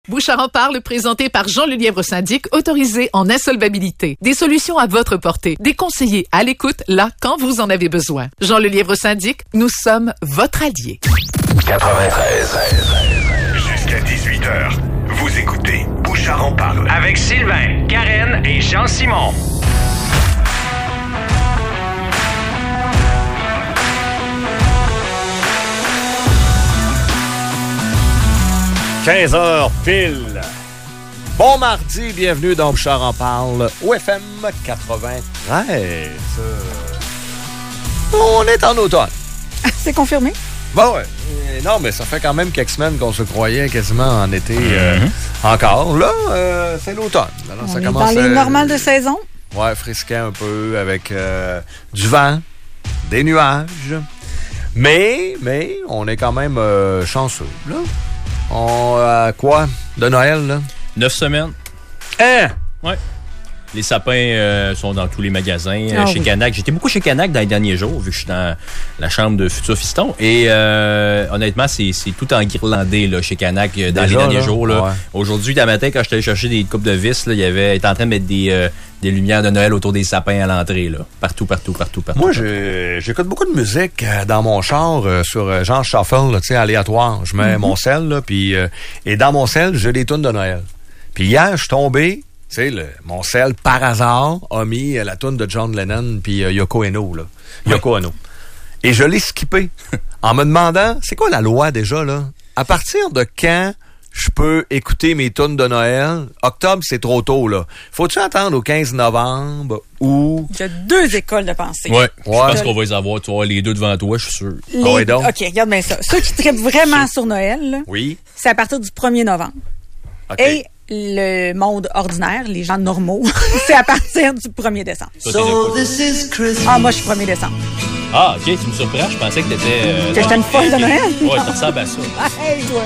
Bouchard en parle, présenté par Jean Lelièvre Syndic, autorisé en insolvabilité. Des solutions à votre portée, des conseillers à l'écoute, là, quand vous en avez besoin. Jean Lelièvre Syndic, nous sommes votre allié. 93. Jusqu'à 18h, vous écoutez Bouchard en parle. Avec Sylvain, Karen et Jean-Simon. « 15h pile. Bon mardi, bienvenue dans Bouchard en parle, OFM 93. On est en automne. C'est confirmé? Bon, ouais. Non, mais ça fait quand même quelques semaines qu'on se croyait quasiment en été encore. Là, c'est l'automne. Alors, on ça est commence dans les normales de saison? Ouais, frisquant un peu avec du vent, des nuages. Mais on est quand même chanceux, là. Quoi? De Noël, là? 9 semaines. Hein? Ouais. Les sapins sont dans tous les magasins. Chez oui. Canac. J'étais beaucoup chez Canac dans les derniers jours, vu que je suis dans la chambre de Futur Fiston. Et honnêtement, c'est tout enguirlandé là, chez Canac dans les derniers jours. Là. Ouais. Aujourd'hui, le matin, quand je suis allé chercher des coupes de vis, là, il était en train de mettre des lumières de Noël autour des sapins à l'entrée. Là. Partout. Moi, j'écoute beaucoup de musique dans mon char sur genre shuffle, tu sais, aléatoire. Je mets mon sel, là, puis et dans mon sel, j'ai des tunes de Noël. Puis hier, je suis tombé, tu sais, mon sel, par hasard, a mis la tune de John Lennon puis Yoko Ono, là. Yoko Ono. Et je l'ai skippé en me demandant, c'est quoi la loi déjà, là? À partir de quand je peux écouter mes tunes de Noël? Octobre, c'est trop tôt, là. Faut-tu attendre au 15 novembre ou... Il y a deux écoles de pensée. Ouais. Je pense qu'on va les avoir. Tu vas avoir les deux devant toi, je suis sûr. Ouais, donc. OK, regarde bien ça. Ceux qui trippent vraiment sur Noël, là, Oui. c'est à partir du 1er novembre. OK. Et le monde ordinaire, les gens normaux, c'est à partir du 1er décembre. Moi, je suis 1er décembre. Ah, OK, tu me surprends. Je pensais que t'étais... Que j'étais une folle de Noël? Ouais, tu ressembles à ça. Hey, toi.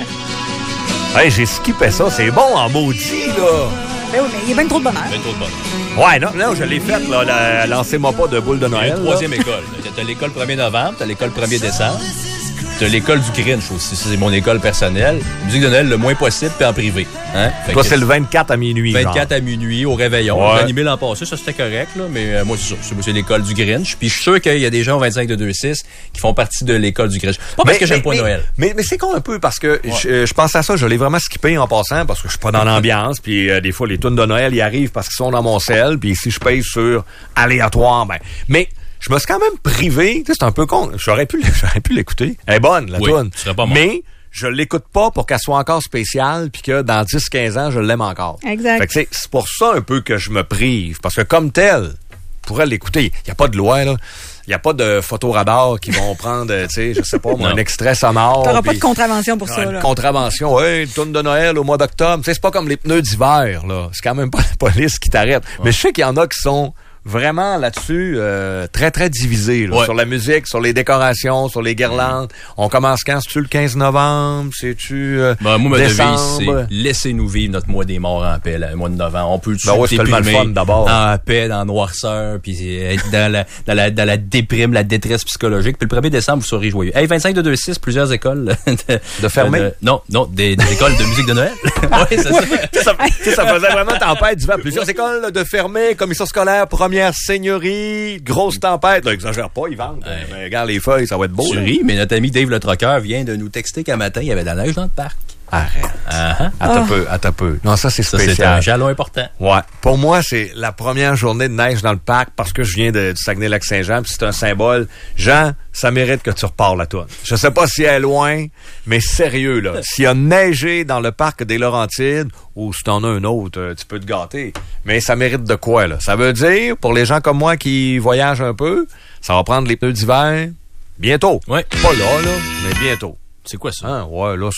Hey, j'ai skippé ça. C'est bon en maudit, là. Ben oui, mais il y a bien trop de bonheur. Ben, trop de bonheur. Ouais, non, je l'ai faite, là. Lancez-moi pas de boule de Il y a Noël. une troisième école. T'as l'école 1er novembre, t'as l'école 1er décembre. T'as l'école du Grinch aussi. Ça, c'est mon école personnelle. Musique de Noël le moins possible, puis en privé. Hein? Toi, c'est le 24 à minuit. 24 à minuit, au réveillon. Ouais. J'ai animé l'an passé, ça c'était correct, là, mais moi, c'est ça. C'est l'école du Grinch. Puis je suis sûr qu'il y a des gens au 25 de 2-6 qui font partie de l'école du Grinch. Pas parce que j'aime pas Noël. Mais c'est con un peu, parce que je pense à ça, je l'ai vraiment skippé en passant, parce que je suis pas dans l'ambiance, puis des fois, les tunes de Noël, ils arrivent parce qu'ils sont dans mon sel, puis si je paye sur aléatoire, ben... Mais... je me suis quand même privé, tu sais, c'est un peu con. J'aurais pu l'écouter. Elle est bonne, la toune. Tu serais pas mort. Mais je l'écoute pas pour qu'elle soit encore spéciale puis que dans 10-15 ans, je l'aime encore. Exact. Fait que c'est pour ça un peu que je me prive. Parce que comme tel, je pourrais l'écouter. Il n'y a pas de loi, là. Il n'y a pas de photoradar qui vont prendre, tu sais, je sais pas, moi, un extrait sonore. T'auras pas de contravention pour ça, Une là. contravention, une toune de Noël au mois d'octobre. Tu sais, c'est pas comme les pneus d'hiver, là. C'est quand même pas la police qui t'arrête. Ouais. Mais je sais qu'il y en a qui sont vraiment là-dessus très, très divisés. Là, sur la musique, sur les décorations, sur les guirlandes. On commence quand? C'est-tu le 15 novembre? C'est-tu moi, ma décembre? devise, c'est laissez-nous vivre notre mois des morts en paix, le mois de novembre. On peut le c'est tellement le fun d'abord. En paix, dans la noirceur, puis être dans la déprime, la détresse psychologique. Puis le 1er décembre, vous serez joyeux. Hey, 25 de 2-6, plusieurs écoles. De fermer? Non, des écoles de musique de Noël. Oui, c'est ça. Ça faisait vraiment tempête d'hiver. Plusieurs écoles de fermer, commission scolaire, première seigneurie, grosse tempête. Là, exagère pas, ils vendent. Mais regarde les feuilles, ça va être beau. Tu ris, mais notre ami Dave le Troqueur vient de nous texter qu'un matin, il y avait de la neige dans le parc. Arrête. Attends peu. Non, ça, c'est spécial. C'est un jalon important. Ouais. Pour moi, c'est la première journée de neige dans le parc parce que je viens du Saguenay-Lac-Saint-Jean, puis c'est un symbole. Jean, ça mérite que tu repars la toune. Je sais pas si elle est loin, mais sérieux, là. S'il y a neigé dans le parc des Laurentides, ou si t'en as un autre, tu peux te gâter. Mais ça mérite de quoi, là? Ça veut dire, pour les gens comme moi qui voyagent un peu, ça va prendre les pneus d'hiver bientôt. Ouais. Pas là, mais bientôt. C'est quoi ça? Hein, ouais, là,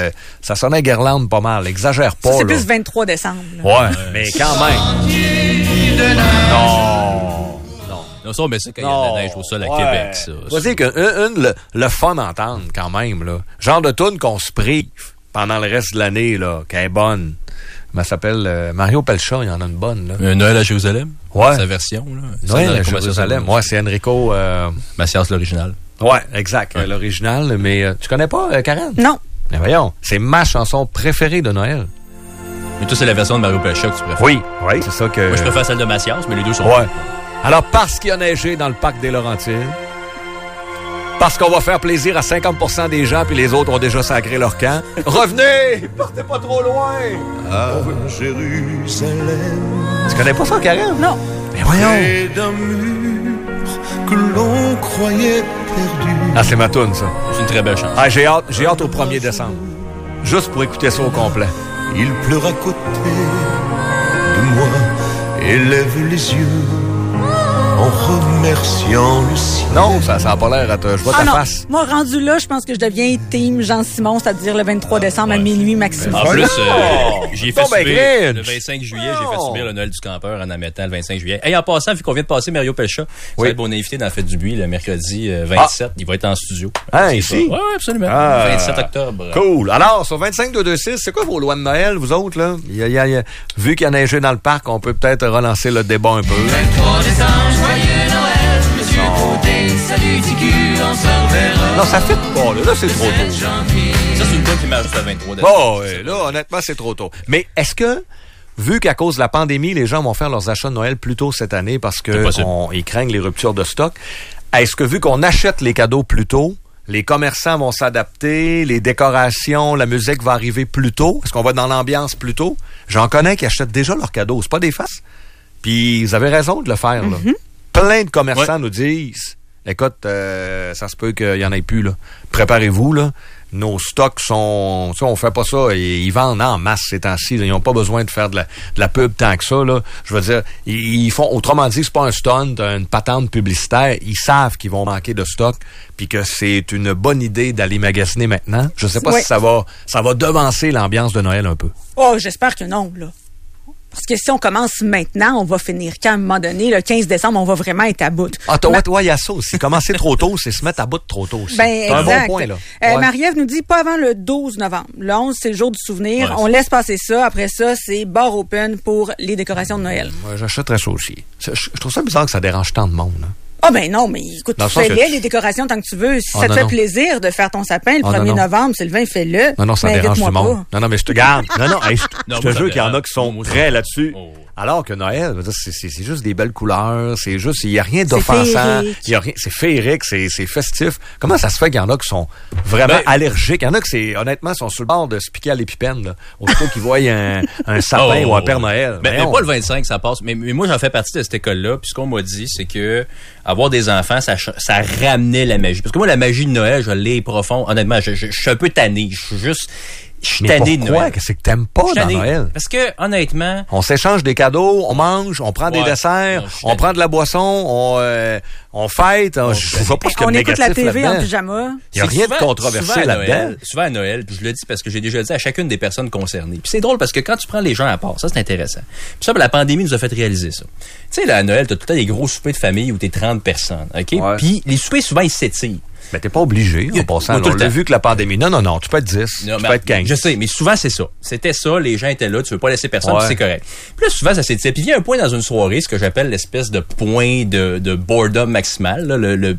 ça sonnait guirlande pas mal. Exagère pas, ça, c'est là. plus 23 décembre. Là. Ouais, mais quand même. Non, ça, mais c'est quand il y a de la neige au sol à Québec, ça. Faut dire que le fun d'entendre, quand même, là. Genre de tune qu'on se prive pendant le reste de l'année, là, qui est bonne. Elle s'appelle Mario Pelcha, il y en a une bonne, là. Noël à Jérusalem? Ouais. Sa version, là. Noël à Jérusalem. Ouais, c'est Enrico... Macias, l'original. Ouais, exact, l'original. Mais tu connais pas, Karen? Non. Mais voyons, c'est ma chanson préférée de Noël. Mais toi, c'est la version de Mario Pelcha que tu préfères. Oui, c'est ça que... Moi, je préfère celle de Mathias, mais les deux sont... Ouais. Alors, parce qu'il y a neigé dans le parc des Laurentides, parce qu'on va faire plaisir à 50% des gens, puis les autres ont déjà sacré leur camp, revenez! Partez pas trop loin! À Jérusalem. Tu connais pas ça, Karen? Non. Mais voyons! Près d'un mur que l'on croyait perdu. Ah, c'est ma toune, ça. C'est une très belle chanson. Ah, j'ai hâte au 1er décembre. Juste pour écouter ça au complet. Il pleure à côté de moi et lève les yeux en remerciant le ciel. Non, ça a pas l'air à te... Je vois ta non. face. Moi, rendu là, je pense que je deviens team Jean-Simon, c'est-à-dire le 23 décembre à minuit maximum. En plus, Oh! j'ai fait Bon, ben, subir Grinch! le 25 juillet, j'ai fait Non. subir le Noël du campeur en mettant le 25 juillet. Et en passant, vu qu'on vient de passer Mario Pelcha, ça va être mon invité dans la Fête du Buis le mercredi 27. Il va être en studio. Ah, C'est ici? ça. Oui, absolument. Ah. 27 octobre. Cool. Alors, sur 25-226, c'est quoi vos lois de Noël, vous autres, là? Vu qu'il y a neigé dans le parc, on peut peut-être relancer le débat un peu. 23 décembre, joyeux Noël, Monsieur Côté, salut TQ, on se reverra. Non, ça fait pas, là. Là, c'est trop tôt. Ça, c'est une bonne qui marche le 23 décembre. Bon, là, honnêtement, c'est trop tôt. Mais est-ce que, vu qu'à cause de la pandémie, les gens vont faire leurs achats de Noël plus tôt cette année parce qu'ils craignent les ruptures de stock, est-ce que vu qu'on achète les cadeaux plus tôt, les commerçants vont s'adapter, les décorations, la musique va arriver plus tôt? Est-ce qu'on va dans l'ambiance plus tôt? J'en connais qui achètent déjà leurs cadeaux. C'est pas des faces. Puis, ils avaient raison de le faire, là. Plein de commerçants nous disent, écoute, ça se peut qu'il y en ait plus, là. Préparez-vous, là. Nos stocks sont... on fait pas ça. Ils vendent en masse ces temps-ci. Ils n'ont pas besoin de faire de la pub tant que ça, là. Je veux dire, ils font... Autrement dit, c'est pas un stunt, une patente publicitaire. Ils savent qu'ils vont manquer de stock puis que c'est une bonne idée d'aller magasiner maintenant. Je sais pas si ça va devancer l'ambiance de Noël un peu. Oh, j'espère que non, là. Parce que si on commence maintenant, on va finir quand, à un moment donné, le 15 décembre, on va vraiment être à bout. Ah, il y a ça aussi. Commencer trop tôt, c'est se mettre à bout trop tôt aussi. Ben, c'est exact. un bon point, là. Marie-Ève nous dit pas avant le 12 novembre. Le 11, c'est le jour du souvenir. Ouais, on laisse passer ça. Après ça, c'est bar open pour les décorations de Noël. Ouais, j'achèterais ça aussi. Je trouve ça bizarre que ça dérange tant de monde, hein. Ah ben non, mais écoute, fais-les, les décorations tant que tu veux. Si ça te fait plaisir de faire ton sapin le 1er novembre, c'est le 20, fais-le. Non, ça dérange du monde. Non, mais je te garde. Je te jure qu'il y en a qui sont prêts là-dessus. Oh. Alors que Noël, c'est juste des belles couleurs, c'est juste, il n'y a rien d'offensant. C'est féerique, c'est festif. Comment ça se fait qu'il y en a qui sont vraiment allergiques? Il y en a qui, honnêtement, sont sur le bord de se piquer à l'épipène, là. Aussitôt qu'ils voient un sapin ou un Père Noël. Mais pas le 25, ça passe. Mais moi, j'en fais partie de cette école-là. Puis ce qu'on m'a dit, c'est que avoir des enfants, ça ramenait la magie. Parce que moi, la magie de Noël, je l'ai profond. Honnêtement, je suis un peu tanné. Je suis tanné de Noël. Pourquoi? Qu'est-ce que t'aimes pas dans Noël? Parce que, honnêtement... On s'échange des cadeaux, on mange, on prend des desserts, on prend de la boisson, on fête. Je vois pas ce qu'il y a de négatif écoute la TV là-dedans. en pyjama. Il n'y a rien de controversé là-dedans. Souvent à Noël, puis je le dis parce que j'ai déjà dit à chacune des personnes concernées. Puis c'est drôle parce que quand tu prends les gens à part, ça c'est intéressant. Puis ça, la pandémie nous a fait réaliser ça. Tu sais, là, à Noël, t'as tout le temps des gros soupers de famille où t'es 30 personnes, OK? Ouais. Puis les soupers, souvent, ils s'étirent. Mais t'es pas obligé, en passant. On l'a vu que la pandémie. Non, tu peux être 10, tu peux être 15. Je sais, mais souvent, c'est ça. C'était ça, les gens étaient là, tu veux pas laisser personne, puis c'est correct. Puis là, souvent, ça s'étire. Puis il y a un point dans une soirée, ce que j'appelle l'espèce de point de boredom maximal, là, le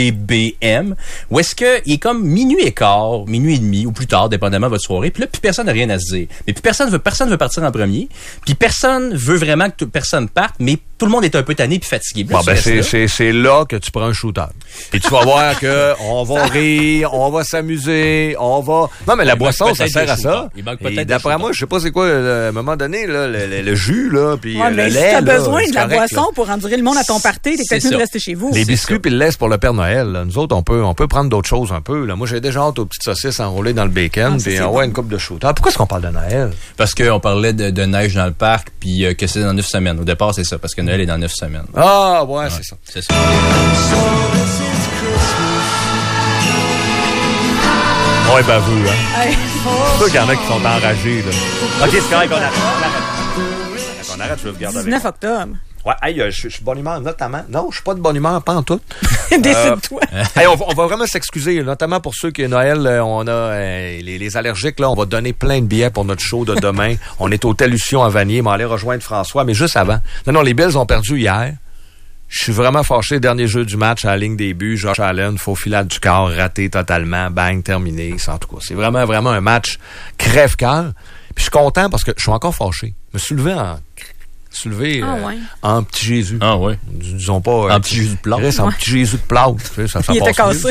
PBM, où est-ce que il est comme minuit et quart, minuit et demi, ou plus tard, dépendamment de votre soirée, puis là, plus personne n'a rien à se dire. Mais puis personne veut partir en premier, puis personne veut vraiment que personne parte, mais tout le monde est un peu tanné puis fatigué. Là, c'est là que tu prends un shooter. Et tu vas voir que on va rire, on va s'amuser, on va... Non, mais la boisson, ça sert à ça. Et d'après moi, je sais pas c'est quoi, à un moment donné, là, le jus, là, puis le lait. Si t'as besoin là, de la boisson pour endurer le monde à ton party, t'es peut-être mieux de rester chez vous. Les biscuits puis le lait, c'est pour le Père Noël. Là. Nous autres, on peut prendre d'autres choses un peu. Là. Moi, j'ai déjà hâte aux petites saucisses enroulées dans le bacon, puis une coupe de shooter. Pourquoi est-ce qu'on parle de Noël? Parce qu'on parlait de neige dans le parc, puis que c'est dans 9 semaines. Au départ, c'est ça, parce que Noël est dans 9 semaines. Ah, ouais, c'est ça. C'est ça. Ouais, baveux, hein. C'est sûr qu'il y en a qui sont enragés, là. OK, c'est correct, on arrête. On arrête, je vais regarder avec. 19 octobre. Ouais, hey, je suis de bonne humeur, notamment. Non, je suis pas de bonne humeur, pas en tout. Décide-toi. Hey, on va vraiment s'excuser, notamment pour ceux qui, Noël, on a les allergiques, là, on va donner plein de billets pour notre show de demain. On est au Tellution à Vanier, mais on allait rejoindre François, mais juste avant. Non, les Bills ont perdu hier. Je suis vraiment fâché. Dernier jeu du match à la ligne des buts. Josh Allen, faux filade du corps, raté totalement. Bang, terminé. En tout cas, c'est vraiment un match crève-cœur. Puis je suis content parce que je suis encore fâché. Je me suis levé en petit Jésus. Ah ouais. Disons pas... En petit Jésus de plâtre. En petit Jésus de plâtre. Ça Il était cassé.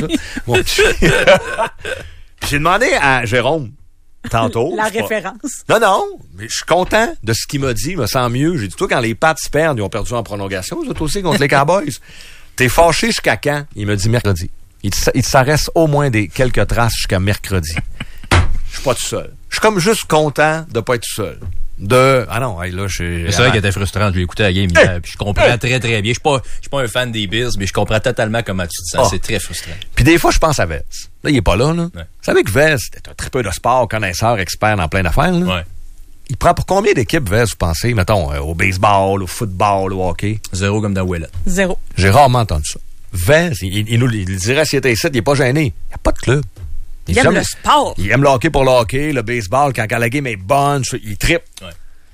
Puis j'ai demandé à Jérôme, tantôt. La référence. Non, mais je suis content de ce qu'il m'a dit. Il me sent mieux. J'ai dit, toi, quand les Pats se perdent, ils ont perdu en prolongation. Vous êtes aussi contre les Cowboys. T'es fâché jusqu'à quand? Il m'a dit mercredi. Il te reste au moins quelques traces jusqu'à mercredi. Je suis pas tout seul. Je suis comme juste content de pas être tout seul. Ah non, là, c'est vrai qu'il était frustrant. Je l'ai écouté à la game hier, puis je comprends très, très bien. Je suis pas un fan des Bills, mais je comprends totalement comment tu te sens. C'est très frustrant. Puis des fois, je pense à Vez. Là, il est pas là, là. Ouais. Vous savez que Vez, c'est un tripeux de sport, connaisseur, expert dans plein d'affaires, là. Ouais. Il prend pour combien d'équipes, Vez, vous pensez, mettons, au baseball, au football, au hockey? 0 comme dans Ouellet. 0. J'ai rarement entendu ça. Vez, il nous il dirait s'il était ici, il est pas gêné. Il n'y a pas de club. Il aime le sport. Il aime le hockey pour le hockey, le baseball, quand la game est bonne, il trippe. Ouais.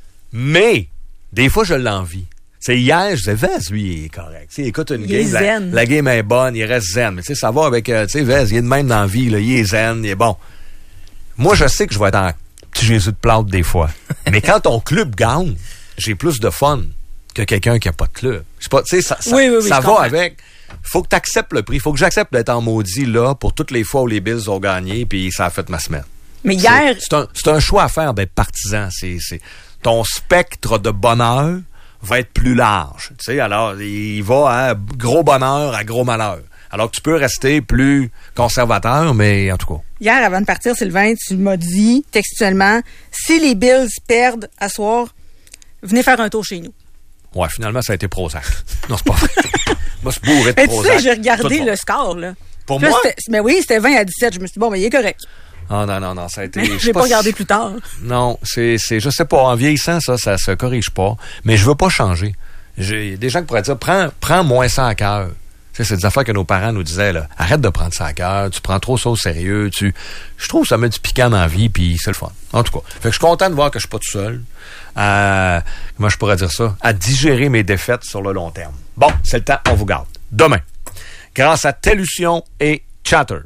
Mais, des fois, je l'envie. C'est hier, je disais, Vez, lui, il est correct. T'sais, écoute une game, la game est bonne, il reste zen. Mais tu sais, ça va avec, Vez, il est de même dans la vie, là, il est zen, il est bon. Moi, je sais que je vais être en petit Jésus de plâtre des fois. Mais quand ton club gagne, j'ai plus de fun que quelqu'un qui a pas de club. C'est pas, tu sais, ça va avec. Faut que tu acceptes le prix. Faut que j'accepte d'être en maudit, là, pour toutes les fois où les Bills ont gagné, puis ça a fait ma semaine. Mais hier... C'est un choix à faire d'être partisan. Ton spectre de bonheur va être plus large. Tu sais, alors, il va à gros bonheur, à gros malheur. Alors que tu peux rester plus conservateur, mais en tout cas. Hier, avant de partir, Sylvain, tu m'as dit textuellement, si les Bills perdent à soir, venez faire un tour chez nous. Ouais, finalement, ça a été Prozac. Non, c'est pas vrai. Moi, c'est bourré de Prozac. Mais tu sais, j'ai regardé le score, là. Pour moi? Mais oui, c'était 20-17. Je me suis dit, bon, mais il est correct. Ah non, ça a été... Je l'ai pas regardé plus tard. Non, c'est, je sais pas, en vieillissant, ça se corrige pas. Mais je veux pas changer. J'ai des gens qui pourraient dire, prends moins ça à cœur. Tu sais, c'est des affaires que nos parents nous disaient, là. Arrête de prendre ça à cœur, tu prends trop ça au sérieux, je trouve que ça met du piquant dans la vie, puis c'est le fun. En tout cas. Fait que je suis content de voir que je suis pas tout seul comment je pourrais dire ça? À digérer mes défaites sur le long terme. Bon, c'est le temps, on vous garde. Demain, grâce à Tellution et Chatter,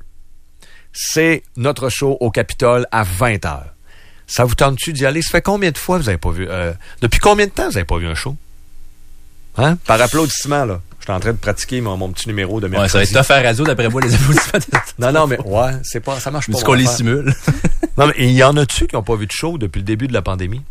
c'est notre show au Capitole à 20h. Ça vous tente-tu d'y aller? Ça fait combien de fois vous avez pas vu? Depuis combien de temps vous avez pas vu un show? Hein? Par applaudissement, là. Je suis en train de pratiquer mon petit numéro de mercredi. Ouais, ça va être tough à radio, d'après moi, les applaudissements. Non, mais ouais, c'est pas, ça marche pas. Est-ce qu'on les simule? Non, mais il y en a-tu qui n'ont pas vu de show depuis le début de la pandémie?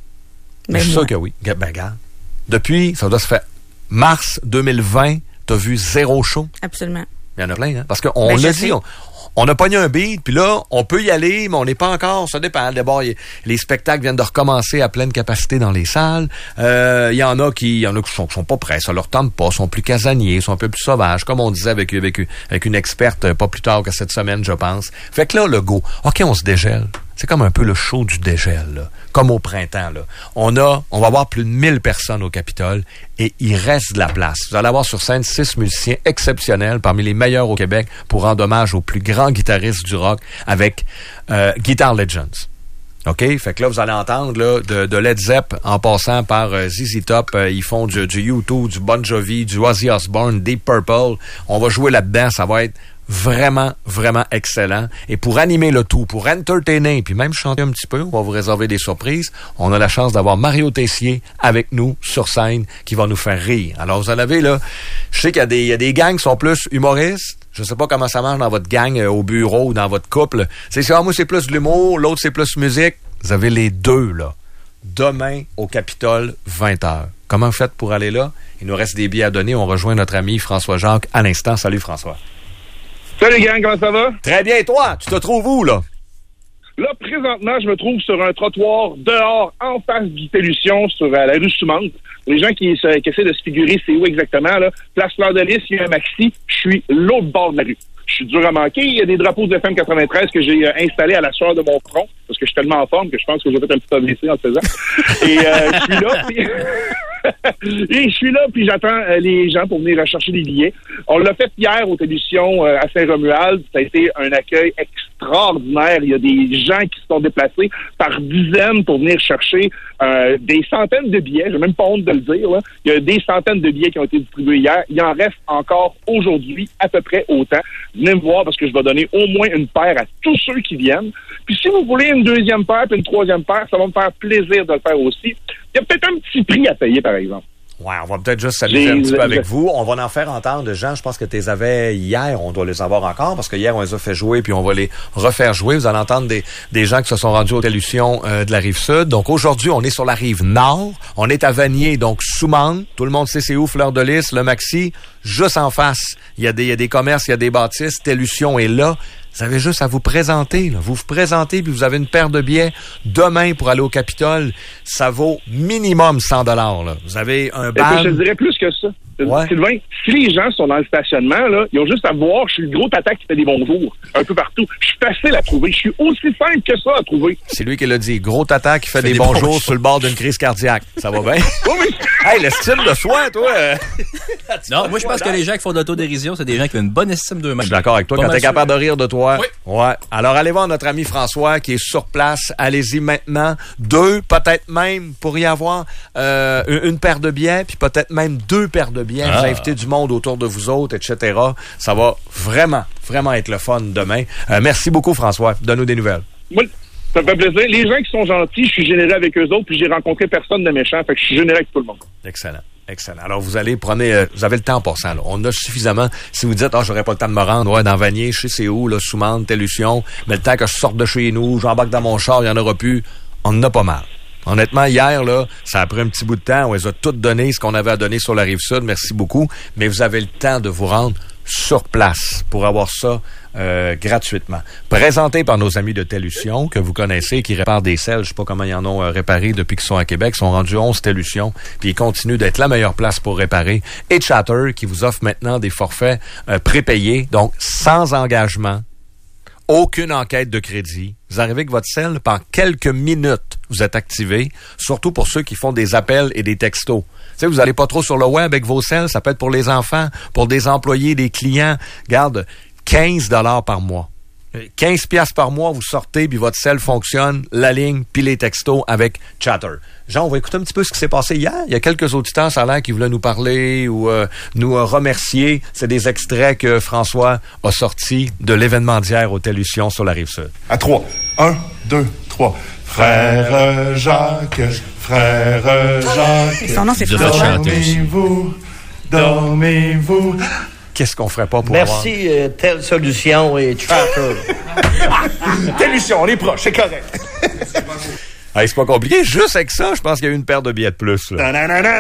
Je suis sûr que oui. Ben, regarde. Depuis, ça doit se faire mars 2020, t'as vu 0 show? Absolument. Il y en a plein, hein? Parce qu'on l'a dit, on a pogné un beat, puis là, on peut y aller, mais on n'est pas encore, ça dépend. D'abord, les spectacles viennent de recommencer à pleine capacité dans les salles. Il y en a qui sont pas prêts, ça leur tente pas, sont plus casaniers, sont un peu plus sauvages, comme on disait avec une experte pas plus tard que cette semaine, je pense. Fait que là, le go, OK, on se dégèle. C'est comme un peu le show du dégel, là. Comme au printemps, là. On va avoir plus de 1000 personnes au Capitole et il reste de la place. Vous allez avoir sur scène 6 musiciens exceptionnels, parmi les meilleurs au Québec, pour rendre hommage aux plus grands guitaristes du rock avec Guitar Legends. OK? Fait que là, vous allez entendre là, de Led Zepp en passant par ZZ Top. Ils font du U2, du Bon Jovi, du Ozzy Osbourne, Deep Purple. On va jouer là-dedans. Ça va être vraiment, vraiment excellent. Et pour animer le tout, pour entertainer, puis même chanter un petit peu, on va vous réserver des surprises. On a la chance d'avoir Mario Tessier avec nous sur scène qui va nous faire rire. Alors, vous en avez là, je sais qu'il y a des gangs qui sont plus humoristes. Je sais pas comment ça marche dans votre gang au bureau ou dans votre couple. Moi, c'est plus de l'humour, l'autre, c'est plus musique. Vous avez les deux, là. Demain, au Capitole, 20h. Comment vous faites pour aller là? Il nous reste des billets à donner. On rejoint notre ami François-Jacques à l'instant. Salut, François. Salut gang, comment ça va? Très bien, et toi? Tu te trouves où, là? Là, présentement, je me trouve sur un trottoir dehors, en face du Tellution, sur la rue Soumante. Les gens qui essaient de se figurer, c'est où exactement, là? Place Fleur de Lys, il y a un maxi, je suis l'autre bord de la rue. Je suis dur à manquer. Il y a des drapeaux de FM 93 que j'ai installés à la sueur de mon front, parce que je suis tellement en forme que je pense que j'ai fait un petit AVC en le faisant. Et je suis là, Et je suis là, puis j'attends les gens pour venir chercher des billets. On l'a fait hier aux télévisions à Saint-Romuald. Ça a été un accueil extraordinaire. Il y a des gens qui se sont déplacés par dizaines pour venir chercher des centaines de billets. J'ai même pas honte de le dire, là. Il y a des centaines de billets qui ont été distribués hier. Il en reste encore aujourd'hui à peu près autant. Venez me voir parce que je vais donner au moins une paire à tous ceux qui viennent. Puis si vous voulez une deuxième paire puis une troisième paire, ça va me faire plaisir de le faire aussi. Il y a peut-être un petit prix à payer, par exemple. Ouais, on va peut-être juste s'amuser un petit peu avec vous. On va en faire entendre, Jean. Je pense que tu les avais hier. On doit les avoir encore parce que hier, on les a fait jouer puis on va les refaire jouer. Vous allez entendre des gens qui se sont rendus aux Télutions de la Rive-Sud. Donc aujourd'hui, on est sur la Rive-Nord. On est à Vanier, donc Soumande. Tout le monde sait c'est où, Fleur de Lys, le Maxi. Juste en face, il y a des commerces, il y a des bâtisses. Télution est là. Vous avez juste à vous présenter. Là. Vous vous présentez, puis vous avez une paire de billets demain pour aller au Capitole. Ça vaut minimum 100 $. Là. Vous avez un badge. Je te dirais plus que ça. Ouais. Sylvain, si les gens sont dans le stationnement, là, ils ont juste à voir, je suis le gros tata qui fait des bonjours un peu partout. Je suis facile à trouver. Je suis aussi simple que ça à trouver. C'est lui qui l'a dit. Gros tata qui fait des bonjours sur le bord d'une crise cardiaque. Ça va bien? Oui. Hey, l'estime de soi, toi! Non, moi, je pense que les gens qui font de l'autodérision, c'est des gens qui ont une bonne estime d'eux-mêmes. Je suis d'accord avec toi. Quand t'es capable de rire de toi. Oui. Ouais. Alors, allez voir notre ami François qui est sur place. Allez-y maintenant. 2, peut-être même, pour y avoir une paire de billets, puis peut-être même 2 paires de billets. Vous invitez du monde autour de vous autres, etc. Ça va vraiment, vraiment être le fun demain. Merci beaucoup, François. Donne-nous des nouvelles. Oui, ça me fait plaisir. Les gens qui sont gentils, je suis généreux avec eux autres, puis j'ai rencontré personne de méchant, fait que je suis généreux avec tout le monde. Excellent. Excellent. Alors, vous avez le temps en passant, là. On a suffisamment. Si vous dites, j'aurais pas le temps de me rendre, dans Vanier, je sais c'est où, là, Soumande, Télution, mais le temps que je sorte de chez nous, j'embarque dans mon char, il y en aura plus. On en a pas mal. Honnêtement, hier, là, ça a pris un petit bout de temps. On les a toutes donné ce qu'on avait à donner sur la Rive-Sud. Merci beaucoup. Mais vous avez le temps de vous rendre sur place pour avoir ça gratuitement. Présenté par nos amis de Télution, que vous connaissez, qui réparent des selles. Je sais pas comment ils en ont réparé depuis qu'ils sont à Québec. Ils sont rendus 11 Télution. Puis ils continuent d'être la meilleure place pour réparer. Et Chatter, qui vous offre maintenant des forfaits prépayés. Donc, sans engagement. Aucune enquête de crédit. Vous arrivez avec votre cell, pendant quelques minutes, vous êtes activé, surtout pour ceux qui font des appels et des textos. Tu sais, vous n'allez pas trop sur le web avec vos cells, ça peut être pour les enfants, pour des employés, des clients. Garde, 15 $ par mois. 15 $ par mois, vous sortez, puis votre cell fonctionne, la ligne, puis les textos avec Chatter. Jean, on va écouter un petit peu ce qui s'est passé hier. Il y a quelques auditeurs, ça a l'air, qui voulaient nous parler ou nous remercier. C'est des extraits que François a sortis de l'événement d'hier au Télution sur la Rive-Sud. À 3. 1, 2, 3. Frère Jacques, frère Jacques. Son nom, c'est François. Dormez-vous. Qu'est-ce qu'on ferait pas pour Merci, Telle Solution et Chatter. Télution, on est proche, c'est correct. Hey, c'est pas compliqué. Juste avec ça, je pense qu'il y a eu une paire de billets de plus. Là.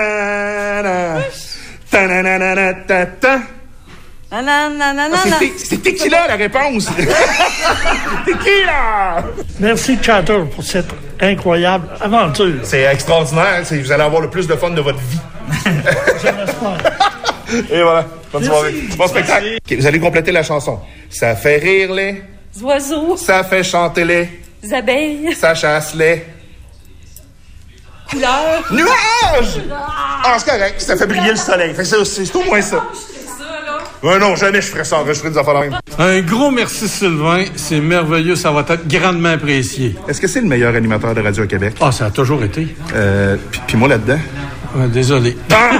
C'était qui là, la réponse? C'était qui là? Merci, Chatter, pour cette incroyable aventure. C'est extraordinaire. Vous allez avoir le plus de fun de votre vie. Je l'espère. Et voilà. Bonne soirée. Bon spectacle. Okay, vous allez compléter la chanson. Ça fait rire les oiseaux. Ça fait chanter les abeilles. Ça chasse les couleurs. Nuages! Ah, c'est correct. Ça fait briller le soleil. Fait que c'est au moins ça. Non, jamais je ferais ça. Je ferais des affaires même. Un gros merci, Sylvain. C'est merveilleux. Ça va être grandement apprécié. Est-ce que c'est le meilleur animateur de radio au Québec? Ah, ça a toujours été. Puis moi là-dedans? Désolé.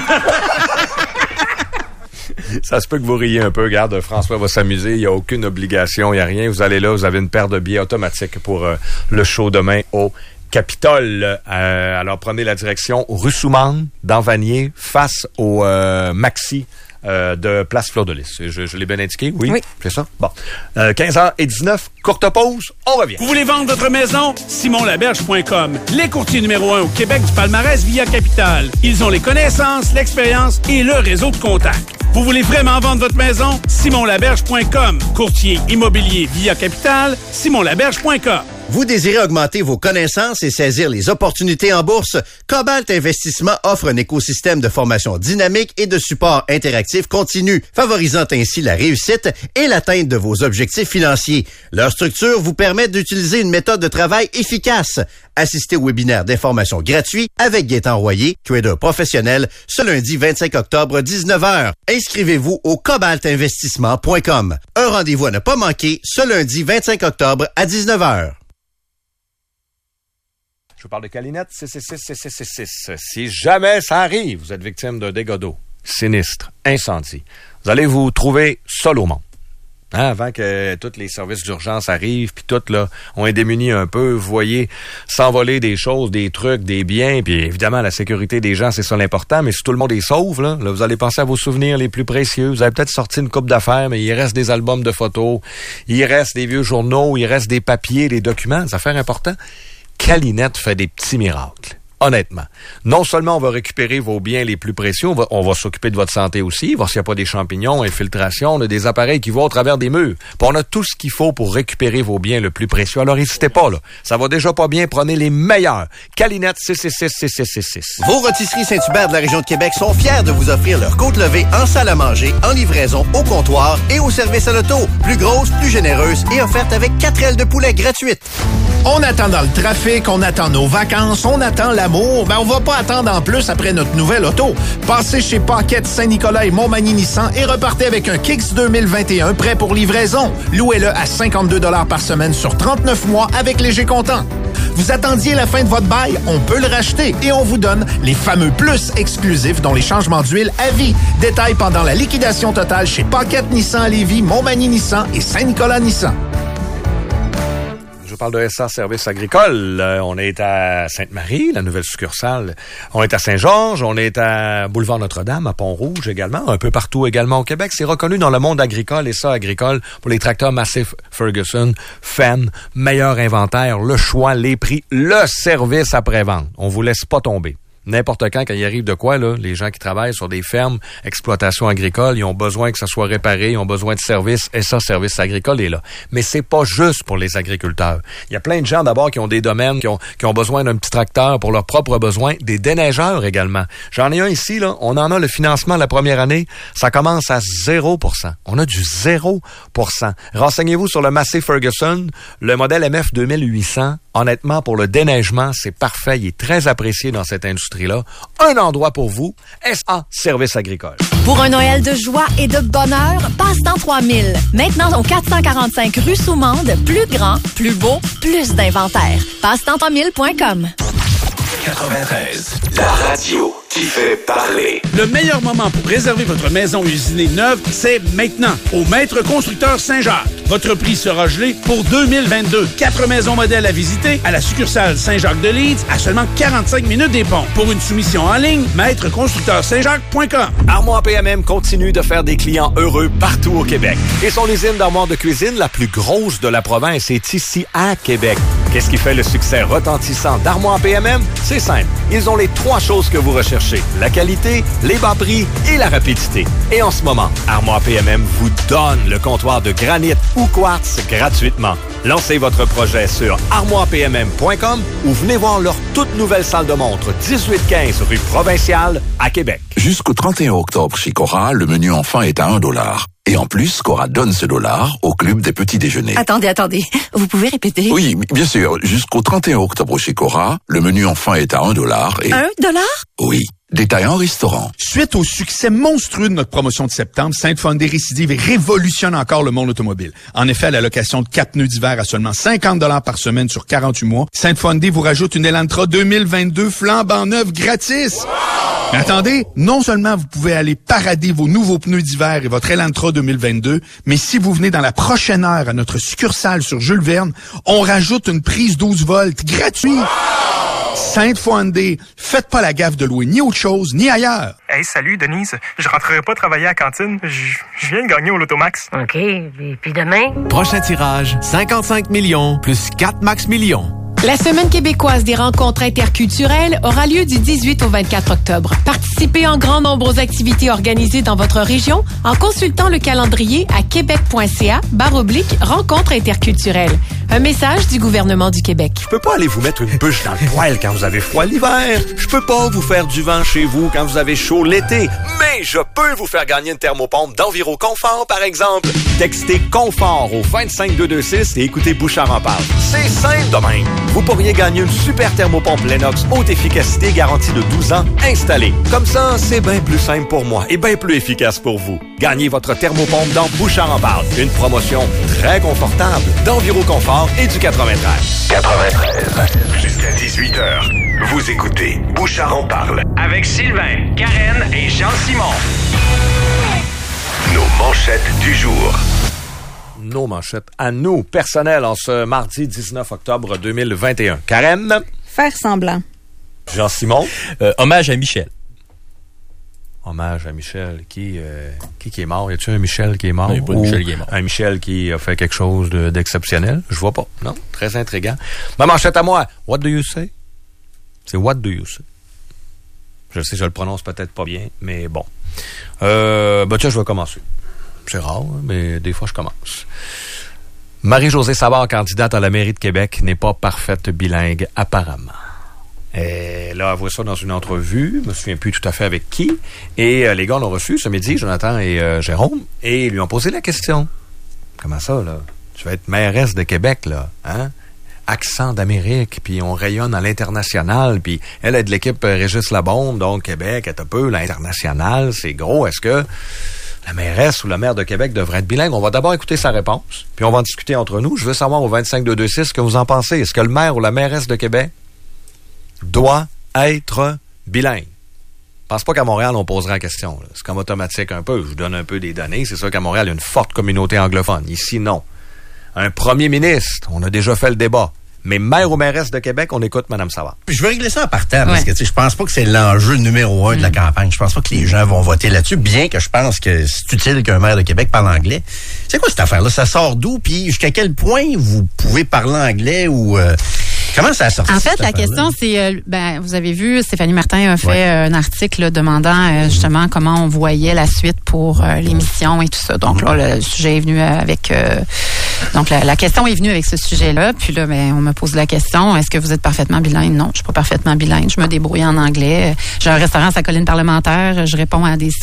Ça se peut que vous riez un peu. Regarde, François va s'amuser. Il n'y a aucune obligation. Il n'y a rien. Vous allez là. Vous avez une paire de billets automatiques pour le show demain au Capitole. Alors, prenez la direction rue Soumande, dans Vanier, face au Maxi de Place Fleur de Lys. Je l'ai bien indiqué? Oui. C'est ça? Bon. 15h19, courte pause. On revient. Vous voulez vendre votre maison? SimonLaberge.com. Les courtiers numéro 1 au Québec du palmarès Via Capital. Ils ont les connaissances, l'expérience et le réseau de contacts. Vous voulez vraiment vendre votre maison? SimonLaberge.com. Courtier immobilier Via Capital, SimonLaberge.com. Vous désirez augmenter vos connaissances et saisir les opportunités en bourse? Cobalt Investissement offre un écosystème de formation dynamique et de support interactif continu, favorisant ainsi la réussite et l'atteinte de vos objectifs financiers. Leur structure vous permet d'utiliser une méthode de travail efficace. Assistez au webinaire d'information gratuit avec Gaétan Royer, trader professionnel, ce lundi 25 octobre, 19h. Inscrivez-vous au cobaltinvestissement.com. Un rendez-vous à ne pas manquer ce lundi 25 octobre à 19h. Je vous parle de Calinette 666. Si jamais ça arrive, vous êtes victime d'un dégât d'eau, sinistre, incendie, vous allez vous trouver seul au monde. Hein, avant que tous les services d'urgence arrivent, puis tout, là, on est démunis un peu, vous voyez, s'envoler des choses, des trucs, des biens, puis évidemment, la sécurité des gens, c'est ça l'important, mais si tout le monde est sauve, là, vous allez penser à vos souvenirs les plus précieux, vous avez peut-être sorti une coupe d'affaires, mais il reste des albums de photos, il reste des vieux journaux, il reste des papiers, des documents, des affaires importantes. Calinette fait des petits miracles. Honnêtement. Non seulement on va récupérer vos biens les plus précieux, on va s'occuper de votre santé aussi, voir s'il n'y a pas des champignons, infiltration, on a des appareils qui vont au travers des murs. Puis on a tout ce qu'il faut pour récupérer vos biens le plus précieux. Alors n'hésitez pas, là. Ça va déjà pas bien, prenez les meilleurs. Calinette 666. Vos rôtisseries Saint-Hubert de la région de Québec sont fiers de vous offrir leur côte levée en salle à manger, en livraison, au comptoir et au service à l'auto. Plus grosse, plus généreuse et offerte avec 4 ailes de poulet gratuites. On attend dans le trafic, on attend nos vacances, on attend l'amour. Ben, on va pas attendre en plus après notre nouvelle auto. Passez chez Paquette, Saint-Nicolas et Montmagny-Nissan et repartez avec un Kicks 2021 prêt pour livraison. Louez-le à 52 $ par semaine sur 39 mois avec léger comptant. Vous attendiez la fin de votre bail? On peut le racheter et on vous donne les fameux plus exclusifs dont les changements d'huile à vie. Détails pendant la liquidation totale chez Paquette Nissan à Lévis, Montmagny-Nissan et Saint-Nicolas-Nissan. Je parle de SA Services agricoles. On est à Sainte-Marie, la nouvelle succursale. On est à Saint-Georges, on est à Boulevard Notre-Dame, à Pont-Rouge également, un peu partout également au Québec. C'est reconnu dans le monde agricole, SA agricole, pour les tracteurs Massey Ferguson, Fenn, meilleur inventaire, le choix, les prix, le service après-vente. On vous laisse pas tomber. N'importe quand il arrive de quoi, là, les gens qui travaillent sur des fermes, exploitation agricole, ils ont besoin que ça soit réparé, ils ont besoin de services, et ça, service agricole est là. Mais c'est pas juste pour les agriculteurs. Il y a plein de gens d'abord qui ont des domaines, qui ont besoin d'un petit tracteur pour leurs propres besoins, des déneigeurs également. J'en ai un ici, là, on en a le financement la première année, ça commence à 0%. On a du 0%. Renseignez-vous sur le Massey Ferguson, le modèle MF 2800. Honnêtement, pour le déneigement, c'est parfait. Il est très apprécié dans cette industrie-là. Un endroit pour vous, SA Services agricoles. Pour un Noël de joie et de bonheur, Passe-Temps 3000. Maintenant, au 445 rue Soumande, plus grand, plus beau, plus d'inventaire. Passetemps3000.com. 93, la radio qui fait parler. Le meilleur moment pour réserver votre maison usinée neuve, c'est maintenant, au Maître Constructeur Saint-Jacques. Votre prix sera gelé pour 2022. 4 maisons modèles à visiter à la succursale Saint-Jacques-de-Leeds à seulement 45 minutes des ponts. Pour une soumission en ligne, maîtreconstructeursaintjacques.com. Armoire PMM continue de faire des clients heureux partout au Québec. Et son usine d'armoire de cuisine la plus grosse de la province est ici à Québec. Qu'est-ce qui fait le succès retentissant d'Armoire PMM? C'est simple. Ils ont les 3 choses que vous recherchez. La qualité, les bas prix et la rapidité. Et en ce moment, Armoire PMM vous donne le comptoir de granit ou quartz gratuitement. Lancez votre projet sur armoirepmm.com ou venez voir leur toute nouvelle salle de montre 1815 rue Provinciale à Québec. Jusqu'au 31 octobre chez Cora, le menu enfant est à $1. Et en plus, Cora donne ce dollar au club des petits déjeuners. Attendez. Vous pouvez répéter? Oui, bien sûr. Jusqu'au 31 octobre chez Cora, le menu enfant est à $1 et... $1? Oui. Détail en restaurant. Suite au succès monstrueux de notre promotion de septembre, Sainte-Fondée Récidive révolutionne encore le monde automobile. En effet, à la location de 4 pneus d'hiver à seulement $50 par semaine sur 48 mois, Sainte-Fondée vous rajoute une Elantra 2022 flambant neuve gratis. Wow! Mais attendez, non seulement vous pouvez aller parader vos nouveaux pneus d'hiver et votre Elantra 2022, mais si vous venez dans la prochaine heure à notre succursale sur Jules Verne, on rajoute une prise 12 volts gratuite. Wow! Sainte-Fondée, faites pas la gaffe de louer ni autre chose, ni ailleurs. Hey, salut, Denise. Je rentrerai pas travailler à la cantine. Je viens de gagner au Lotomax. OK. Et puis demain? Prochain tirage, 55 millions plus 4 max millions. La Semaine québécoise des rencontres interculturelles aura lieu du 18 au 24 octobre. Participez en grand nombre aux activités organisées dans votre région en consultant le calendrier à québec.ca/rencontres interculturelles. Un message du gouvernement du Québec. Je peux pas aller vous mettre une bûche dans le poêle quand vous avez froid l'hiver. Je peux pas vous faire du vent chez vous quand vous avez chaud l'été. Mais je peux vous faire gagner une thermopompe d'Enviroconfort, par exemple. Textez confort au 25226 et écoutez Bouchard en parle. C'est simple de même. Vous pourriez gagner une super thermopompe Lennox haute efficacité garantie de 12 ans installée. Comme ça, c'est bien plus simple pour moi et bien plus efficace pour vous. Gagnez votre thermopompe dans Bouchard en parle. Une promotion très confortable d'Enviroconfort et du 93. 93. Jusqu'à 18h. Vous écoutez Bouchard en parle. Avec Sylvain, Karen et Jean-Simon. Nos manchettes du jour. Nos manchettes à nous, personnelles, en ce mardi 19 octobre 2021. Karen? Faire semblant. Jean-Simon? Hommage à Michel. Hommage à Michel. Qui est mort? Y a-t-il un Michel qui est mort? Non, il n'y a pas de Michel qui est mort. Un Michel qui a fait quelque chose d'exceptionnel? Je vois pas. Non? Très intriguant. Ma manchette à moi. What do you say? C'est what do you say? Je sais, je le prononce peut-être pas bien, mais bon. Tiens, je vais commencer. C'est rare, hein, mais des fois, je commence. Marie-Josée Savard, candidate à la mairie de Québec, n'est pas parfaite bilingue, apparemment. Et là, elle voit ça dans une entrevue, je me souviens plus tout à fait avec qui, et les gars l'ont reçu ce midi, Jonathan et Jérôme, et ils lui ont posé la question. Comment ça, là? Tu vas être mairesse de Québec, là, hein? Accent d'Amérique, puis on rayonne à l'international, puis elle est de l'équipe Régis Labombe, donc Québec est un peu l'international, c'est gros. Est-ce que la mairesse ou la maire de Québec devrait être bilingue? On va d'abord écouter sa réponse, puis on va en discuter entre nous. Je veux savoir au 25226 ce que vous en pensez. Est-ce que le maire ou la mairesse de Québec doit être bilingue? Je pense pas qu'à Montréal, on posera la question. Là. C'est comme automatique un peu. Je vous donne un peu des données. C'est sûr qu'à Montréal, il y a une forte communauté anglophone. Ici, non. Un premier ministre, on a déjà fait le débat. Mais maire ou mairesse de Québec, on écoute Mme Savard. Je veux régler ça en partant, parce que je pense pas que c'est l'enjeu numéro 1 de la campagne. Je pense pas que les gens vont voter là-dessus, bien que je pense que c'est utile qu'un maire de Québec parle anglais. C'est quoi cette affaire-là? Ça sort d'où? Puis jusqu'à quel point vous pouvez parler anglais ou... Comment ça a sorti? En fait, la question, c'est, vous avez vu, Stéphanie Martin a fait un article là, demandant justement comment on voyait la suite pour l'émission et tout ça. Donc là, le sujet est venu avec... donc la question est venue avec ce sujet-là. Puis là, on me pose la question, est-ce que vous êtes parfaitement bilingue? Non, je suis pas parfaitement bilingue. Je me débrouille en anglais. J'ai un restaurant à sa colline parlementaire. Je réponds à des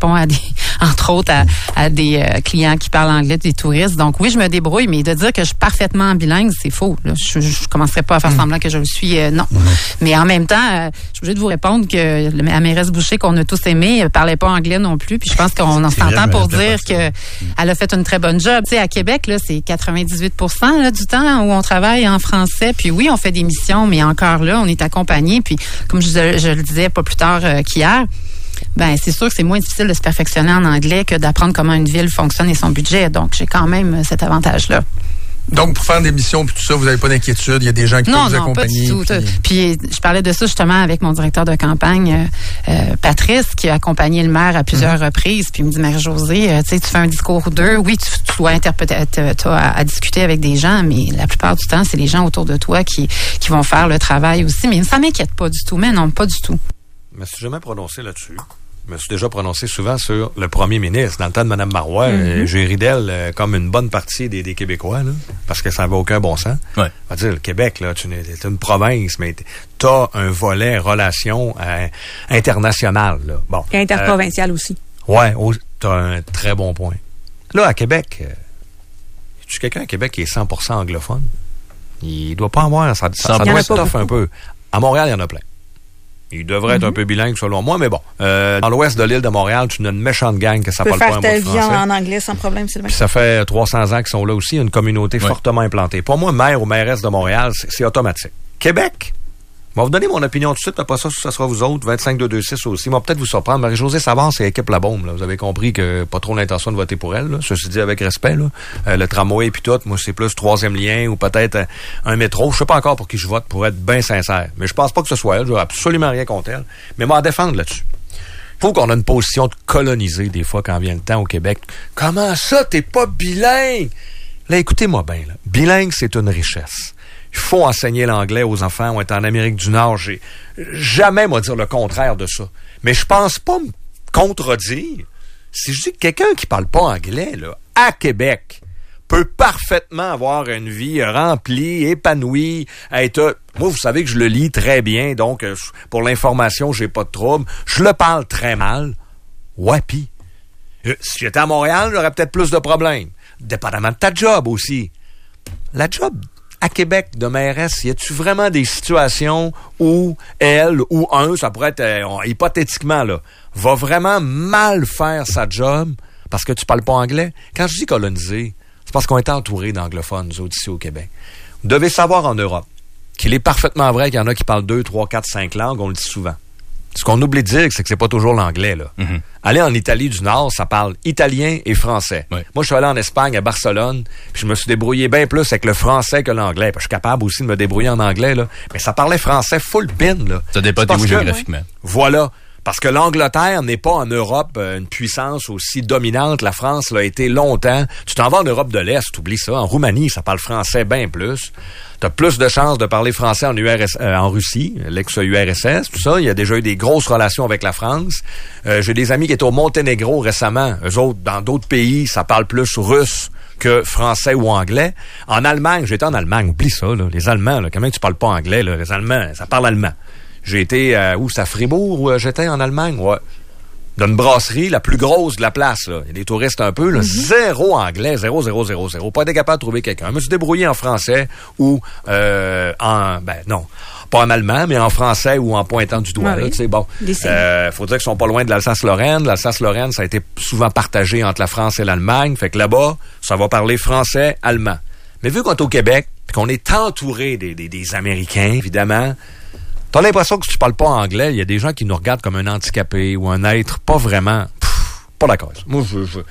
entre autres, à des clients qui parlent anglais, des touristes. Donc oui, je me débrouille, mais de dire que je suis parfaitement bilingue, c'est faux. Là, je commencerai pas à faire semblant que je le suis, non. Mais en même temps, je suis obligée de vous répondre que la mairesse Boucher, qu'on a tous aimé, parlait pas anglais non plus. Puis je pense qu'on en s'entend pour dire que elle a fait une très bonne job. Tu sais, à Québec, là, c'est 98% là, du temps où on travaille en français. Puis oui, on fait des missions, mais encore là, on est accompagné. Puis comme je le disais pas plus tard qu'hier, c'est sûr que c'est moins difficile de se perfectionner en anglais que d'apprendre comment une ville fonctionne et son budget. Donc, j'ai quand même cet avantage-là. Donc, pour faire des missions puis tout ça, vous n'avez pas d'inquiétude? Il y a des gens qui peuvent vous accompagner? Non, pas du tout. Puis, je parlais de ça justement avec mon directeur de campagne, Patrice, qui a accompagné le maire à plusieurs reprises. Puis, il me dit, Marie-Josée, tu fais un discours ou deux. Oui, tu dois interpréter, à discuter avec des gens, mais la plupart du temps, c'est les gens autour de toi qui vont faire le travail aussi. Mais ça m'inquiète pas du tout. Mais non, pas du tout. Je me suis jamais prononcé là-dessus. Je me suis déjà prononcé souvent sur le premier ministre. Dans le temps de Mme Marois, j'ai ri d'elle comme une bonne partie des Québécois, là, parce que ça n'avait aucun bon sens. Ouais. On va dire, le Québec, là, tu es une province, mais tu as un volet relations internationales. Là. Bon, et interprovincial aussi. Ouais, tu as un très bon point. Là, à Québec, tu quelqu'un à Québec qui est 100% anglophone? Il doit pas avoir... Ça doit être tough un peu. À Montréal, il y en a plein. Il devrait être un peu bilingue, selon moi, mais bon. Dans l'ouest de l'île de Montréal, tu as une méchante gang que ça parle pas un mot de français. Tu peux faire ta vie en anglais sans problème, Sylvain. Puis ça fait 300 ans qu'ils sont là aussi, une communauté fortement implantée. Pour moi, maire ou mairesse de Montréal, c'est automatique. Québec, je vais vous donner mon opinion tout de suite, après ça sera vous autres, 25226 aussi. Moi, peut-être vous surprendre. Marie-Josée Savard, c'est équipe Labombe, là. Vous avez compris que pas trop l'intention de voter pour elle, là. Ceci dit, avec respect, là. Le tramway puis tout, moi, c'est plus troisième lien ou peut-être un métro. Je sais pas encore pour qui je vote, pour être bien sincère. Mais je pense pas que ce soit elle. J'ai absolument rien contre elle. Mais moi, à défendre là-dessus. Faut qu'on a une position de coloniser, des fois, quand vient le temps au Québec. Comment ça, t'es pas bilingue? Là, écoutez-moi bien, là. Bilingue, c'est une richesse. Il faut enseigner l'anglais aux enfants. On est en Amérique du Nord. J'ai jamais, moi, dire le contraire de ça. Mais je pense pas me contredire si je dis que quelqu'un qui parle pas anglais, là, à Québec, peut parfaitement avoir une vie remplie, épanouie, être... Moi, vous savez que je le lis très bien, donc pour l'information, j'ai pas de trouble. Je le parle très mal. Ouais, pis si j'étais à Montréal, j'aurais peut-être plus de problèmes. Dépendamment de ta job aussi. La job à Québec de mairesse, y a-tu vraiment des situations où elle ou un, ça pourrait être hypothétiquement là, va vraiment mal faire sa job parce que tu parles pas anglais? Quand je dis coloniser, c'est parce qu'on est entouré d'anglophones, nous autres, ici au Québec. Vous devez savoir en Europe qu'il est parfaitement vrai qu'il y en a qui parlent 2, 3, 4, 5 langues, on le dit souvent. Ce qu'on oublie de dire, c'est que c'est pas toujours l'anglais, là. Mm-hmm. Aller en Italie du Nord, ça parle italien et français. Oui. Moi, je suis allé en Espagne, à Barcelone, puis je me suis débrouillé bien plus avec le français que l'anglais. Puis je suis capable aussi de me débrouiller en anglais, là. Mais ça parlait français full pin, là. Ça dépend de où géographiquement. Voilà. Parce que l'Angleterre n'est pas en Europe une puissance aussi dominante. La France l'a été longtemps. Tu t'en vas en Europe de l'Est, oublie ça. En Roumanie, ça parle français bien plus. T'as plus de chances de parler français en Russie, l'ex-URSS, tout ça. Il y a déjà eu des grosses relations avec la France. J'ai des amis qui étaient au Monténégro récemment. Eux autres, dans d'autres pays, ça parle plus russe que français ou anglais. En Allemagne, j'étais en Allemagne, oublie ça, là. Les Allemands, là, comment tu parles pas anglais, là? Les Allemands, ça parle allemand. J'ai été c'est à Fribourg où j'étais en Allemagne, ouais. Dans une brasserie la plus grosse de la place, là. Il y a des touristes un peu, là. Zéro anglais, 0. Pas été capable de trouver quelqu'un. Je me suis débrouillé en français ou non, pas en allemand, mais en français ou en pointant du doigt. Là, tu sais, bon. Faut dire qu'ils sont pas loin de l'Alsace-Lorraine. L'Alsace-Lorraine, ça a été souvent partagé entre la France et l'Allemagne. Fait que là-bas, ça va parler français, allemand. Mais vu qu'on est au Québec, puis qu'on est entouré des Américains, évidemment, t'as l'impression que si tu parles pas anglais, il y a des gens qui nous regardent comme un handicapé ou un être pas vraiment... pas d'accord. Moi,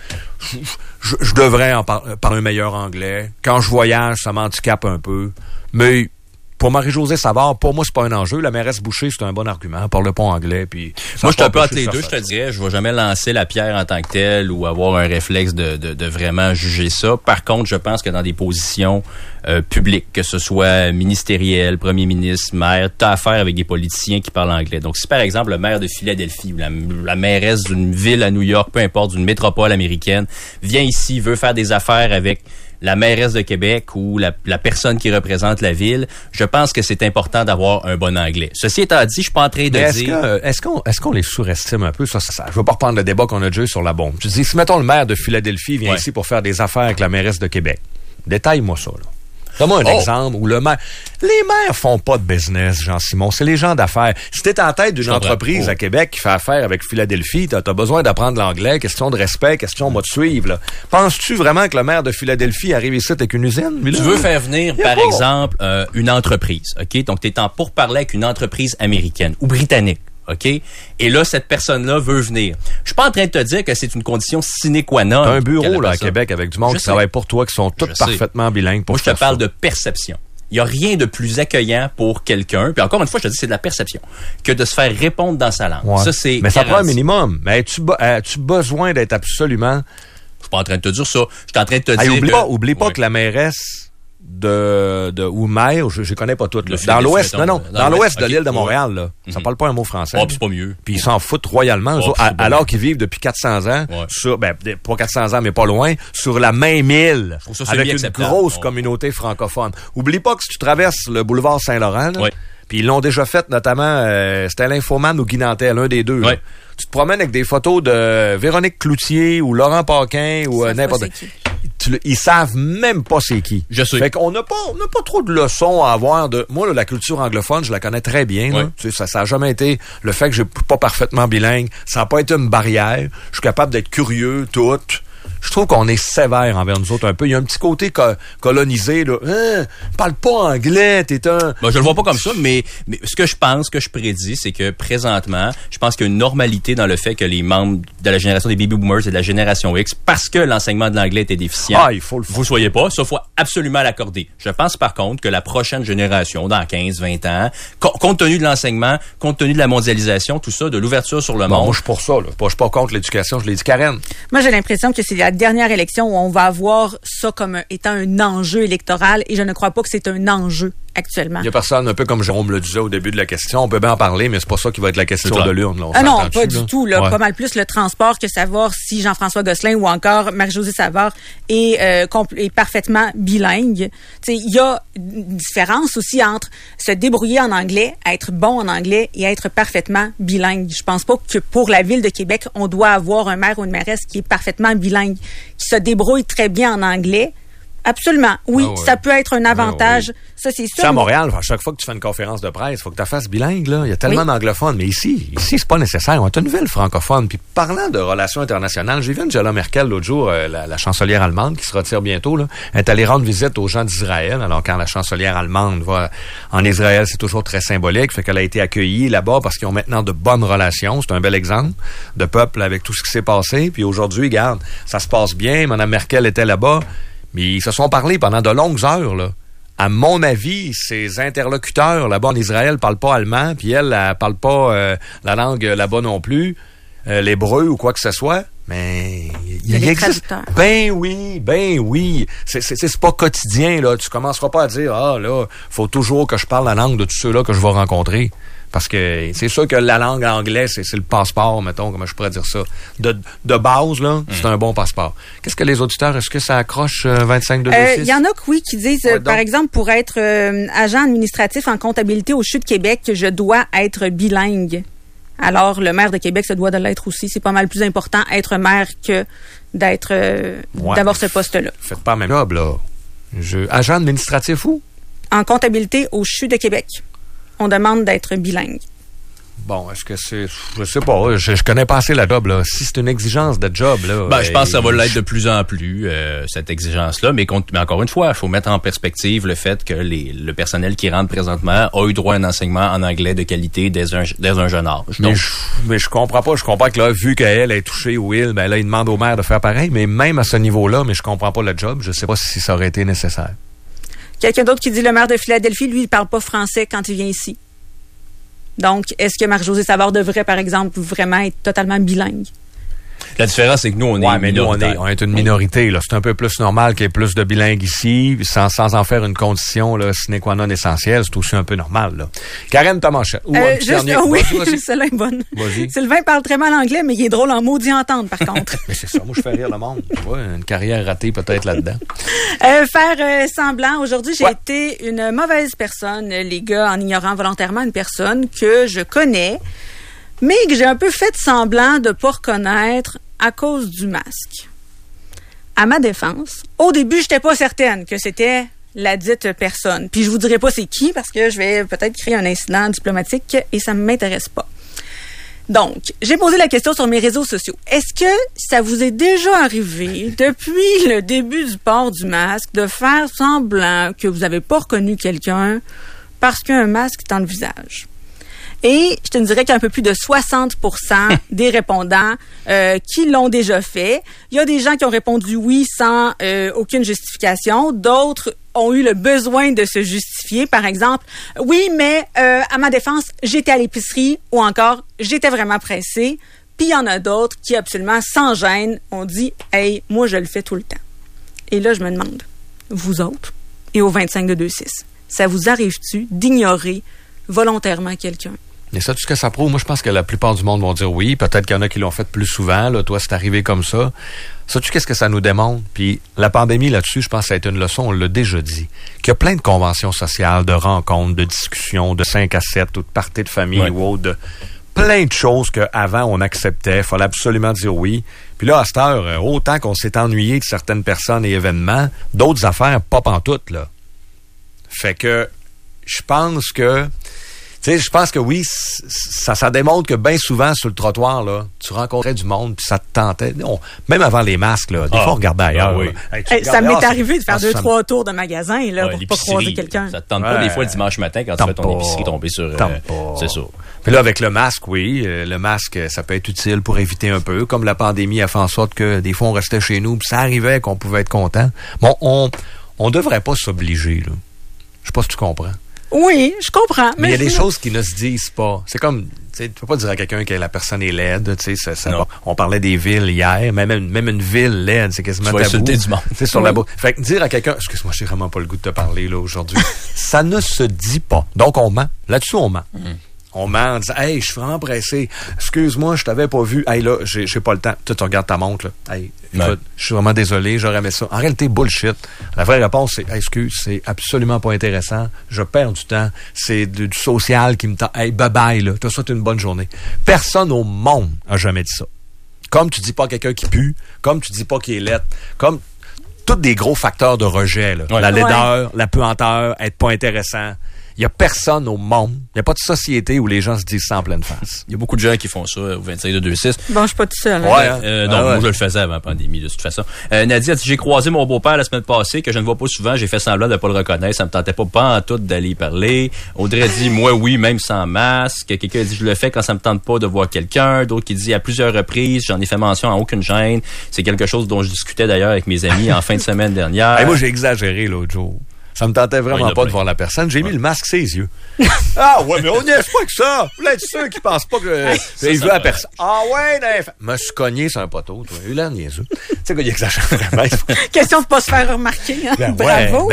je devrais parler un meilleur anglais. Quand je voyage, ça m'handicape un peu. Mais pour Marie-Josée Savard, pour moi, c'est pas un enjeu. La mairesse Boucher, c'est un bon argument. Parle pas anglais. Puis moi, je suis un peu entre les deux, je te dirais. Je vais jamais lancer la pierre en tant que telle ou avoir un réflexe de vraiment juger ça. Par contre, je pense que dans des positions publiques, que ce soit ministériel, premier ministre, maire, t'as affaire avec des politiciens qui parlent anglais. Donc, si par exemple le maire de Philadelphie ou la mairesse d'une ville à New York, peu importe, d'une métropole américaine, vient ici, veut faire des affaires avec la mairesse de Québec ou la personne qui représente la ville, je pense que c'est important d'avoir un bon anglais. Ceci étant dit, je suis pas en train de dire... Est-ce qu'on les surestime un peu? Ça, je veux pas reprendre le débat qu'on a déjà eu sur la bombe. Je dis, si mettons le maire de Philadelphie vient ici pour faire des affaires avec la mairesse de Québec, détaille-moi ça, là. Donne-moi un exemple où le maire... Les maires font pas de business, Jean-Simon. C'est les gens d'affaires. Si t'es en tête d'une entreprise à Québec qui fait affaire avec Philadelphie, t'as besoin d'apprendre l'anglais, question de respect, question de suivre, là. Penses-tu vraiment que le maire de Philadelphie arrive ici avec une usine? Tu veux faire venir, par exemple, une entreprise, OK? Donc, t'es en pourparlers avec une entreprise américaine ou britannique. OK? Et là, cette personne-là veut venir. Je suis pas en train de te dire que c'est une condition sine qua non. T'as un bureau, là, à Québec avec du monde qui travaille pour toi, qui sont tous parfaitement bilingues pour Moi, je te parle de perception. Il y a rien de plus accueillant pour quelqu'un, puis encore une fois, je te dis, c'est de la perception, que de se faire répondre dans sa langue. Ouais. Ça, c'est mais ça prend un minimum. Mais as-tu besoin d'être absolument... Je suis pas en train de te dire ça. Je suis en train de te dire Oublie pas que la mairesse ou maire, je connais pas toutes. Dans l'ouest, dans l'ouest de l'île de Montréal, là, ça parle pas un mot français. C'est pas mieux. Puis ils s'en foutent royalement, alors qu'ils vivent depuis 400 ans, sur, pas 400 ans, mais pas loin, sur la même île, avec une grosse communauté francophone. Oublie pas que si tu traverses le boulevard Saint-Laurent, puis ils l'ont déjà fait, notamment, c'était l'Infoman ou Guy Nantel, l'un des deux. Là. Tu te promènes avec des photos de Véronique Cloutier ou Laurent Paquin ou n'importe qui. Ils savent même pas c'est qui. Je sais. Fait qu'on n'a pas trop de leçons à avoir de... Moi, là, la culture anglophone, je la connais très bien. Là. Tu sais, ça a jamais été... Le fait que je suis pas parfaitement bilingue, ça n'a pas été une barrière. Je suis capable d'être curieux, tout. Je trouve qu'on est sévère envers nous autres un peu. Il y a un petit côté colonisé, là. Parle pas anglais, t'es un... je le vois pas comme ça, mais ce que je pense, que je prédis, c'est que présentement, je pense qu'il y a une normalité dans le fait que les membres de la génération des baby boomers et de la génération X, parce que l'enseignement de l'anglais était déficient, vous soyez pas, ça faut absolument l'accorder. Je pense par contre que la prochaine génération, dans 15, 20 ans, compte tenu de l'enseignement, compte tenu de la mondialisation, tout ça, de l'ouverture sur le monde... Moi, je suis pour ça, là. Je suis pas contre l'éducation, je l'ai dit, Karen. Moi, j'ai l'impression que c'est la dernière élection où on va avoir ça comme étant un enjeu électoral et je ne crois pas que c'est un enjeu actuellement. Il y a personne, un peu comme Jérôme le disait au début de la question, on peut bien en parler, mais c'est pas ça qui va être la question de l'urne. Là, non, pas du tout. Là, pas mal plus le transport que savoir si Jean-François Gosselin ou encore Marie-Josée Savard est parfaitement bilingue. T'sais, il y a une différence aussi entre se débrouiller en anglais, être bon en anglais et être parfaitement bilingue. Je pense pas que pour la Ville de Québec, on doit avoir un maire ou une mairesse qui est parfaitement bilingue, qui se débrouille très bien en anglais. Absolument. Oui, ça peut être un avantage. Ça, c'est sûr. C'est à Montréal, à chaque fois que tu fais une conférence de presse, il faut que tu fasses bilingue, là. Il y a tellement d'anglophones. Mais ici, c'est pas nécessaire. On a une nouvelle francophone. Puis parlant de relations internationales, j'ai vu Angela Merkel l'autre jour, la chancelière allemande, qui se retire bientôt, là. Elle est allée rendre visite aux gens d'Israël. Alors, quand la chancelière allemande va en Israël, c'est toujours très symbolique. Fait qu'elle a été accueillie là-bas parce qu'ils ont maintenant de bonnes relations. C'est un bel exemple de peuple avec tout ce qui s'est passé. Puis aujourd'hui, regarde, ça se passe bien. Mme Merkel était là-bas. Mais ils se sont parlé pendant de longues heures, là. À mon avis, ses interlocuteurs là-bas en Israël parlent pas allemand, puis elle parle pas la langue là-bas non plus, l'hébreu ou quoi que ce soit. Mais il existe. Ben oui. C'est pas quotidien, là. Tu commenceras pas à dire, là, faut toujours que je parle la langue de tous ceux-là que je vais rencontrer. Parce que c'est sûr que la langue anglaise, c'est le passeport, mettons, comment je pourrais dire ça. De base, là, c'est un bon passeport. Qu'est-ce que les auditeurs, est-ce que ça accroche 25-226? Il y en a qui disent, par exemple, pour être agent administratif en comptabilité au CHU de Québec, je dois être bilingue. Alors, le maire de Québec se doit de l'être aussi. C'est pas mal plus important être maire que d'avoir ce poste-là. Faites pas le même job, là. Agent administratif où? En comptabilité au CHU de Québec. On demande d'être bilingue. Bon, est-ce que c'est... Je sais pas, je connais pas assez la job, là. Si c'est une exigence de job, là... je pense que ça va l'être de plus en plus, cette exigence-là. Mais encore une fois, il faut mettre en perspective le fait que le personnel qui rentre présentement a eu droit à un enseignement en anglais de qualité dès un jeune âge. Mais je comprends pas. Je comprends que là, vu qu'elle est touchée au Will, ben là, il demande au maire de faire pareil. Mais même à ce niveau-là, mais je comprends pas le job. Je sais pas si ça aurait été nécessaire. Quelqu'un d'autre qui dit le maire de Philadelphie, lui, il parle pas français quand il vient ici. Donc, est-ce que Marie-Josée Savard devrait, par exemple, vraiment être totalement bilingue? La différence, c'est que nous, on est minoritaire. On est une minorité, là. C'est un peu plus normal qu'il y ait plus de bilingues ici, sans en faire une condition, là, sine qua non essentielle. C'est aussi un peu normal, là. Karen Tamanchette. Oui, celle-là est bonne. Vas-y. Sylvain parle très mal anglais, mais il est drôle en maudit entendre, par contre. Mais c'est ça. Moi, je fais rire le monde. Tu vois, une carrière ratée, peut-être, là-dedans. Faire semblant. Aujourd'hui, j'ai été une mauvaise personne, les gars, en ignorant volontairement une personne que je connais, mais que j'ai un peu fait semblant de pas reconnaître à cause du masque. À ma défense, au début, j'étais pas certaine que c'était la dite personne. Puis je vous dirai pas c'est qui, parce que je vais peut-être créer un incident diplomatique et ça m'intéresse pas. Donc, j'ai posé la question sur mes réseaux sociaux. Est-ce que ça vous est déjà arrivé, depuis le début du port du masque, de faire semblant que vous avez pas reconnu quelqu'un parce qu'il y a un masque dans le visage? Et je te dirais qu'il y a un peu plus de 60% des répondants qui l'ont déjà fait. Il y a des gens qui ont répondu oui sans aucune justification. D'autres ont eu le besoin de se justifier. Par exemple, oui, mais à ma défense, j'étais à l'épicerie ou encore j'étais vraiment pressée. Puis il y en a d'autres qui, absolument sans gêne, ont dit « Hey, moi, je le fais tout le temps. » Et là, je me demande, vous autres, et au 25-226, ça vous arrive-tu d'ignorer volontairement quelqu'un? Mais ça, tout ce que ça prouve, moi, je pense que la plupart du monde vont dire oui. Peut-être qu'il y en a qui l'ont fait plus souvent. Là, toi, c'est arrivé comme ça. Sais-tu qu'est-ce que ça nous démontre? Puis la pandémie, là-dessus, je pense que ça a été une leçon, on l'a déjà dit, qu'il y a plein de conventions sociales, de rencontres, de discussions, de 5 à 7 ou de parties de famille ou autre, de plein de choses qu'avant, on acceptait. Il fallait absolument dire oui. Puis là, à cette heure, autant qu'on s'est ennuyé de certaines personnes et événements, d'autres affaires, pas pantoute, là. Fait que je pense que... Tu sais, je pense que oui, ça démontre que bien souvent, sur le trottoir, là, tu rencontrais du monde, puis ça te tentait. Non, même avant les masques, là, des fois, on regardait ailleurs. Oui. Ça m'est arrivé de faire 2-3 tours de magasin, là, pour pas croiser quelqu'un. Ça te tente pas des fois le dimanche matin quand tu fais ton épicerie tomber sur... c'est ça. Puis là, avec le masque, oui, le masque, ça peut être utile pour éviter un peu. Comme la pandémie a fait en sorte que des fois, on restait chez nous, puis ça arrivait qu'on pouvait être content. Bon, on devrait pas s'obliger, là. Je sais pas si tu comprends. Oui, je comprends. Mais il y a des choses qui ne se disent pas. C'est comme, Tu peux pas dire à quelqu'un que la personne est laide. On parlait des villes hier. Même une ville laide, c'est quasiment tabou. Tu vas insulter du monde. Sur la boue. Fait que dire à quelqu'un, excuse-moi, j'ai vraiment pas le goût de te parler là aujourd'hui. Ça ne se dit pas. Donc, on ment. Là-dessus, on ment. On ment en disant, hey, je suis vraiment pressé. Excuse-moi, je t'avais pas vu. Hey, là, j'ai pas le temps. Tu regardes ta montre, là. Hey, écoute, je suis vraiment désolé, j'aurais aimé ça. En réalité, bullshit. La vraie réponse, c'est, hey, excuse, c'est absolument pas intéressant. Je perds du temps. C'est du social qui me tend. Hey, bye-bye, là. Te souhaite une bonne journée. Personne au monde a jamais dit ça. Comme tu dis pas à quelqu'un qui pue, comme tu dis pas qu'il est laid, comme tous des gros facteurs de rejet, là. La laideur, la puanteur, être pas intéressant. Il y a personne au monde, il n'y a pas de société où les gens se disent ça en pleine face. Il y a beaucoup de gens qui font ça au 25-226. Bon, je suis pas tout seul. Moi, je le faisais avant la pandémie, de toute façon. Nadia a dit, j'ai croisé mon beau-père la semaine passée, que je ne vois pas souvent, j'ai fait semblant de ne pas le reconnaître, ça me tentait pas en tout d'aller y parler. Audrey dit, moi, oui, même sans masque. Quelqu'un a dit, je le fais quand ça me tente pas de voir quelqu'un. D'autres qui dit, à plusieurs reprises, j'en ai fait mention en aucune gêne. C'est quelque chose dont je discutais d'ailleurs avec mes amis en fin de semaine dernière. Moi, j'ai exagéré l'autre jour. Ça me tentait vraiment pas de voir la personne. J'ai mis le masque sur les yeux. Ah ouais, mais on n'y est pas que ça. Vous êtes sûr qu'ils pensent pas que il veut à personne. Ah ouais, me suis cogné sur un poteau, toi. Eu l'air niaiseux. Tu sais qu'il exagère vraiment. Question de pas se faire remarquer. Hein? Bravo.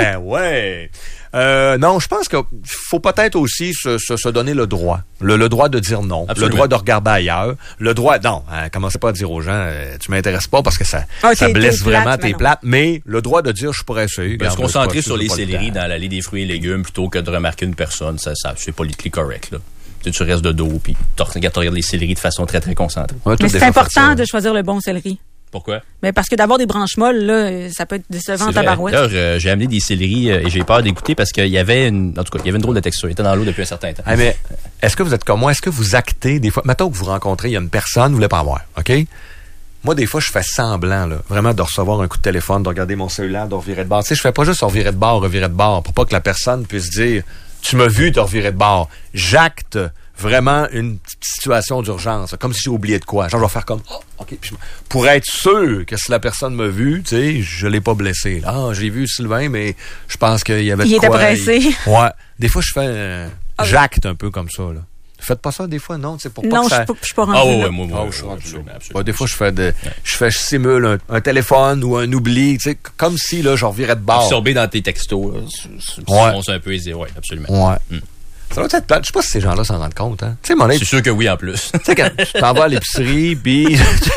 Non, je pense qu'il faut peut-être aussi se donner le droit. Le droit de dire non. Absolument. Le droit de regarder ailleurs. Le droit, non, commencez pas à dire aux gens, tu m'intéresses pas parce que ça blesse vraiment tes plates. Mais le droit de dire, je pourrais essayer. Se concentrer sur les céleris dans l'allée des fruits et légumes plutôt que de remarquer une personne, ça c'est politiquement correct, là. Tu restes de dos puis tu regardes les céleris de façon très, très concentrée. Mais c'est important de choisir le bon céleri. Pourquoi? Mais parce que d'avoir des branches molles, là, ça peut être décevant en tabarouette. D'ailleurs, j'ai amené des céleris et j'ai peur d'écouter parce qu'il y avait une drôle de texture. Il était dans l'eau depuis un certain temps. Mais est-ce que vous êtes comme moi? Est-ce que vous actez des fois? Mettons que vous rencontrez, il y a une personne, vous voulez pas en voir, OK? Moi, des fois, je fais semblant, là, vraiment de recevoir un coup de téléphone, de regarder mon cellulaire, de revirer de bord. Tu sais, je fais pas juste revirer de bord, pour pas que la personne puisse dire, tu m'as vu te revirer de bord. J'acte vraiment une situation d'urgence, comme si j'ai oublié de quoi. Genre, je vais faire comme, OK. Puis, pour être sûr que si la personne m'a vu, tu sais, je l'ai pas blessé. Ah, j'ai vu Sylvain, mais je pense qu'il y avait de quoi. Il était pressé. Ouais. Des fois, je fais, j'acte un peu comme ça, là. Faites pas ça des fois, non? Pour pas non, que ça... je suis pas rendu là. Moi, je suis rendu là. Absolument. Des fois, je simule un téléphone ou un oubli, tu sais, comme si, là, je revirais de bord. Absorbé dans tes textos, on s'est un peu aisé, absolument. Ouais. Ça doit être plate. Je sais pas si ces gens-là s'en rendent compte, hein. Tu sais, c'est sûr que oui, en plus. Tu sais, quand tu t'en vas à l'épicerie, puis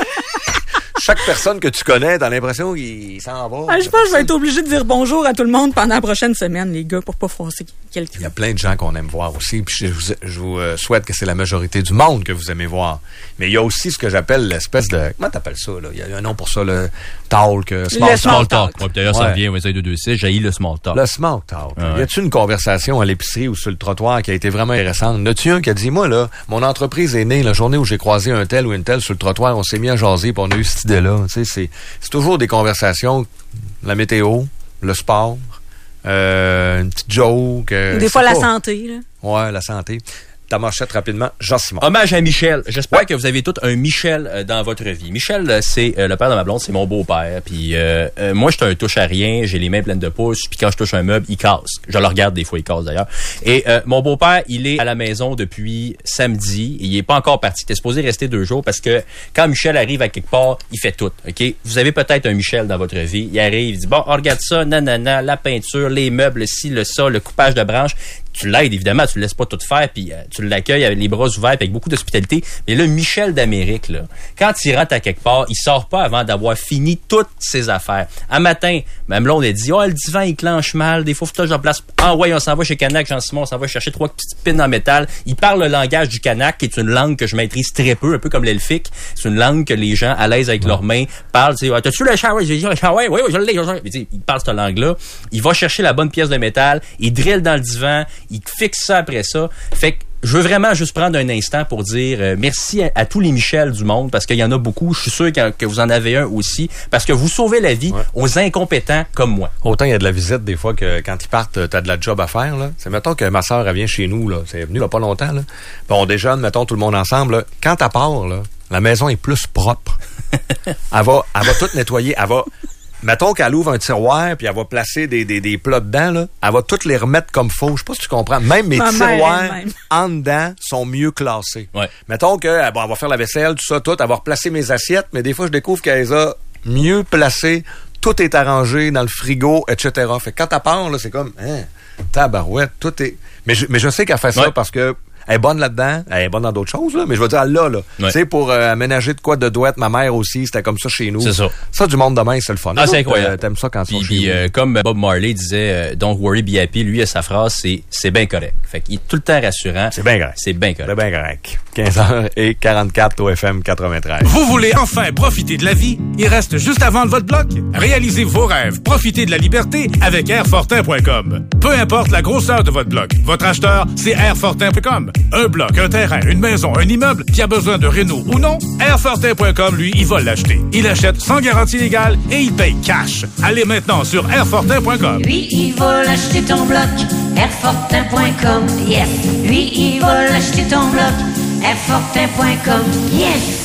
chaque personne que tu connais, t'as l'impression qu'il s'en va. Je pense que je vais être obligé de dire bonjour à tout le monde pendant la prochaine semaine, les gars, pour pas froisser quelqu'un. Il y a plein de gens qu'on aime voir aussi, puis je vous souhaite que c'est la majorité du monde que vous aimez voir. Mais il y a aussi ce que j'appelle l'espèce de... Comment t'appelles ça, là? Il y a un nom pour ça, le talk, small talk. Ouais, d'ailleurs, ça revient au 226, j'ai le small talk. Le small talk. Y a-tu une conversation à l'épicerie ou sur le trottoir qui a été vraiment intéressante? N'as-tu un qui a dit, moi, là, mon entreprise est née la journée où j'ai croisé un tel ou une telle sur le trottoir, on s'est mis à jaser, puis on a eu cette idée-là. Tu sais, c'est toujours des conversations, la météo, le sport, une petite joke. Des fois, la santé, là. Ouais, la santé. Ta manchette rapidement, Jean-Simon. Hommage à Michel. J'espère que vous avez tous un Michel dans votre vie. Michel, c'est le père de ma blonde, c'est mon beau-père. Puis moi, je suis un touche à rien, j'ai les mains pleines de pouces. Puis quand je touche un meuble, il casse. Je le regarde des fois, il casse d'ailleurs. Et mon beau-père, il est à la maison depuis samedi. Il est pas encore parti. Il était supposé rester 2 jours parce que quand Michel arrive à quelque part, il fait tout. Ok. Vous avez peut-être un Michel dans votre vie. Il arrive, il dit bon, regarde ça, nanana, la peinture, les meubles, ci, le ça, le coupage de branches. Tu l'aides, évidemment, tu le laisses pas tout faire, puis tu l'accueilles avec les bras ouverts, avec beaucoup d'hospitalité. Mais là, Michel d'Amérique, là, quand il rentre à quelque part, il sort pas avant d'avoir fini toutes ses affaires. Un matin, même là, on a dit, le divan, il clenche mal, des fois, faut que je place. Ah ouais, on s'en va chez Canac, Jean-Simon, on s'en va chercher 3 petites pins en métal. Il parle le langage du Canac, qui est une langue que je maîtrise très peu, un peu comme l'elfique. C'est une langue que les gens, à l'aise avec leurs mains, parlent. T'as-tu le shower? J'ai dit, oui, je l'ai. Il parle cette langue-là. Il va chercher la bonne pièce de métal. Il drille dans le divan. Il fixe ça après ça. Fait que je veux vraiment juste prendre un instant pour dire merci à tous les Michel du monde, parce qu'il y en a beaucoup. Je suis sûr que vous en avez un aussi, parce que vous sauvez la vie aux incompétents comme moi. Autant il y a de la visite des fois que quand ils partent, t'as de la job à faire. Là. C'est mettons que ma soeur elle vient chez nous, là. C'est venu il y a pas longtemps. Là. Puis on déjeune, mettons tout le monde ensemble. Là. Quand elle part, là, la maison est plus propre. Elle va tout nettoyer. Elle va mettons qu'elle ouvre un tiroir, puis elle va placer des plats dedans, là, elle va toutes les remettre comme faut. Je sais pas si tu comprends. Même mes tiroirs en dedans sont mieux classés. Ouais. Mettons que elle va faire la vaisselle, tout ça, tout. Elle va replacer mes assiettes, mais des fois, je découvre qu'elle les a mieux placées. Tout est arrangé dans le frigo, etc. Fait que quand elle part, là, c'est comme, tabarouette, tout est... Mais je sais qu'elle fait ça parce que elle est bonne là-dedans, elle est bonne dans d'autres choses, là, mais je veux dire, là. Tu sais, pour aménager de quoi de douette, ma mère aussi, c'était comme ça chez nous. C'est ça. Ça, du monde demain, c'est le fun. Ah, c'est incroyable. T'aimes ça quand tu Puis comme Bob Marley disait, don't worry, be happy, lui, sa phrase, c'est bien correct. Fait qu'il est tout le temps rassurant. C'est bien correct. C'est bien correct. C'est bien correct. 15h44 au FM 93. Vous voulez enfin profiter de la vie? Il reste juste à vendre votre bloc? Réalisez vos rêves. Profitez de la liberté avec Airfortin.com. Peu importe la grosseur de votre bloc, votre acheteur, c'est Airfortin.com. Un bloc, un terrain, une maison, un immeuble qui a besoin de réno ou non, Airfortin.com, lui, il va l'acheter. Il achète sans garantie légale et il paye cash. Allez maintenant sur Airfortin.com. Lui, il va l'acheter ton bloc. Airfortin.com, yes. Lui, il va l'acheter ton bloc. Airfortin.com, yes.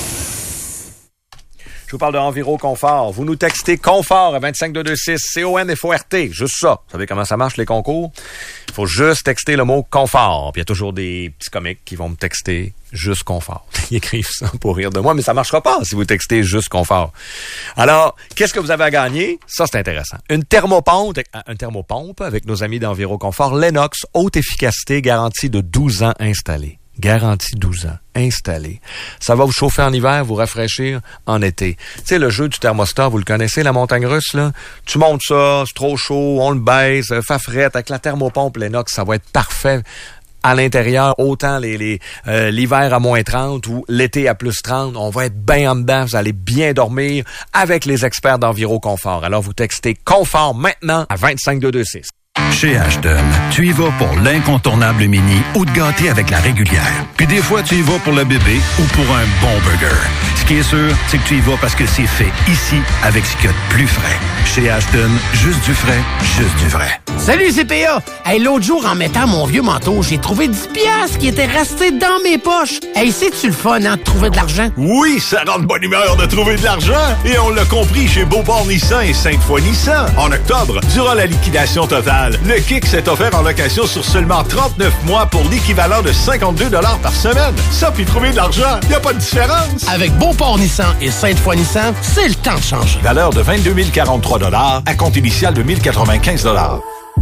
Je vous parle de Enviro Confort. Vous nous textez Confort à 25226, CONFORT. Juste ça. Vous savez comment ça marche, les concours? Il faut juste texter le mot Confort. Puis il y a toujours des petits comiques qui vont me texter juste Confort. Ils écrivent ça pour rire de moi, mais ça marchera pas si vous textez juste Confort. Alors, qu'est-ce que vous avez à gagner? Ça, c'est intéressant. Une thermopompe avec nos amis d'Enviro Confort. Lennox, haute efficacité, garantie de 12 ans installée. Garantie 12 ans. Installé. Ça va vous chauffer en hiver, vous rafraîchir en été. Tu sais, le jeu du thermostat, vous le connaissez, la montagne russe, là? Tu montes ça, c'est trop chaud, on le baisse, fait frette. Avec la thermopompe Lennox, ça va être parfait à l'intérieur, autant l'hiver à moins 30 ou l'été à plus 30. On va être bien en dedans, vous allez bien dormir avec les experts d'Enviro Confort. Alors, vous textez Confort maintenant à 25226. Chez Ashton, tu y vas pour l'incontournable mini ou de gâter avec la régulière. Puis des fois, tu y vas pour le bébé ou pour un bon burger. Ce qui est sûr, c'est que tu y vas parce que c'est fait ici avec ce qu'il y a de plus frais. Chez Ashton, juste du frais, juste du vrai. Salut CPA! Hey, l'autre jour, en mettant mon vieux manteau, j'ai trouvé 10 piastres qui étaient restés dans mes poches. Hey, c'est-tu le fun, hein, de trouver de l'argent? Oui, ça rend de bonne humeur de trouver de l'argent. Et on l'a compris chez Beauport Nissan et Sainte-Foy Nissan. En octobre, durant la liquidation totale, le Kicks est offert en location sur seulement 39 mois pour l'équivalent de 52 $ par semaine. Ça, puis trouver de l'argent, y a pas de différence. Avec Beauport Nissan et Sainte-Foy Nissan, c'est le temps de changer. Valeur de 22 043 $, à compte initial de 1 095 $.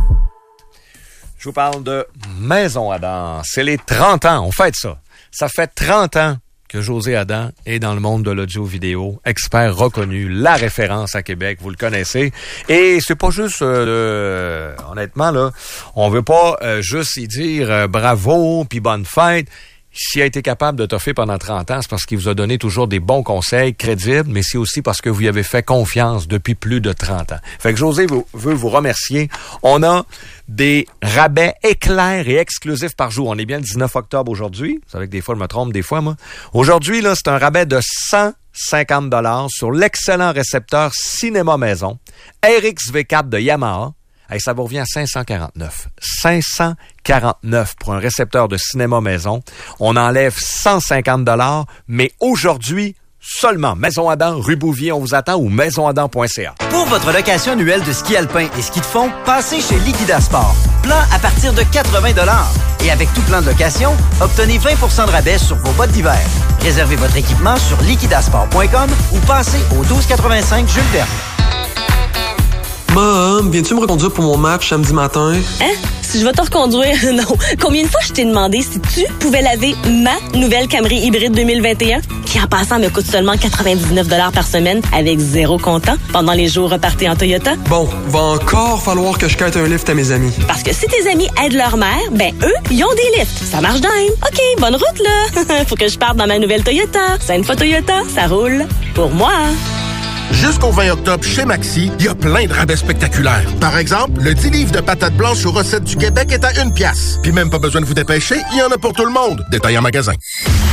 Je vous parle de Maison Adam. C'est les 30 ans. On fête ça. Ça fait 30 ans que José Adam est dans le monde de l'audio-vidéo, expert reconnu, la référence à Québec, vous le connaissez. Et c'est pas juste, honnêtement, là, on veut pas juste y dire bravo puis bonne fête. S'il a été capable de toffer pendant 30 ans, c'est parce qu'il vous a donné toujours des bons conseils crédibles, mais c'est aussi parce que vous y avez fait confiance depuis plus de 30 ans. Fait que José veut vous remercier. On a des rabais éclairs et exclusifs par jour. On est bien le 19 octobre aujourd'hui. Vous savez que des fois, je me trompe des fois, moi. Aujourd'hui, là, c'est un rabais de 150 $ sur l'excellent récepteur Cinéma Maison, RX V4 de Yamaha. Hey, ça vous revient à 549. 549 pour un récepteur de Cinéma Maison. On enlève 150 $, mais aujourd'hui, seulement Maison Adam, rue Bouvier, on vous attend, ou maisonadam.ca. Pour votre location annuelle de ski alpin et ski de fond, passez chez Liquidasport. Plan à partir de 80 $. Et avec tout plan de location, obtenez 20 % de rabais sur vos bottes d'hiver. Réservez votre équipement sur liquidasport.com ou passez au 1285 Jules Verne. Mom, viens-tu me reconduire pour mon match samedi matin? Hein? Si je vais te reconduire? Non. Combien de fois je t'ai demandé si tu pouvais laver ma nouvelle Camry hybride 2021, qui en passant me coûte seulement 99 $ par semaine avec 0 comptant pendant les jours repartés en Toyota? Bon, va encore falloir que je quête un lift à mes amis. Parce que si tes amis aident leur mère, ben eux, ils ont des lifts. Ça marche de même. OK, bonne route là. Faut que je parte dans ma nouvelle Toyota. Sainte-Foy Toyota, ça roule. Pour moi. Jusqu'au 20 octobre, chez Maxi, il y a plein de rabais spectaculaires. Par exemple, le 10 livres de patates blanches aux recettes du Québec est à 1 piastre. Puis même pas besoin de vous dépêcher, il y en a pour tout le monde. Détail en magasin.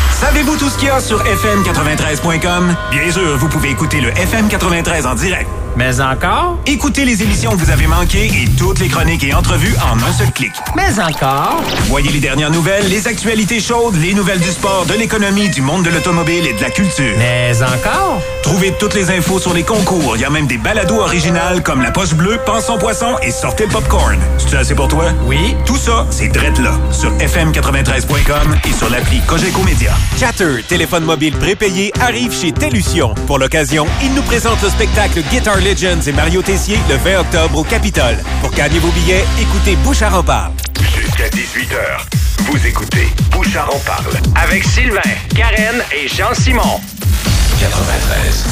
Savez-vous tout ce qu'il y a sur fm93.com? Bien sûr, vous pouvez écouter le FM 93 en direct. Mais encore? Écoutez les émissions que vous avez manquées et toutes les chroniques et entrevues en un seul clic. Mais encore? Voyez les dernières nouvelles, les actualités chaudes, les nouvelles du sport, de l'économie, du monde de l'automobile et de la culture. Mais encore? Trouvez toutes les infos sur les concours. Il y a même des balados originales comme La Poche Bleue, Pense son poisson et Sortez le popcorn. C'est assez pour toi? Oui. Tout ça, c'est drette là, sur fm93.com et sur l'appli Cogeco Média. Chatter, téléphone mobile prépayé, arrive chez Tellution. Pour l'occasion, il nous présente le spectacle Guitar Legends et Mario Tessier le 20 octobre au Capitole. Pour gagner vos billets, écoutez Bouchard en parle. Jusqu'à 18h, vous écoutez Bouchard en parle. Avec Sylvain, Karen et Jean-Simon. 93.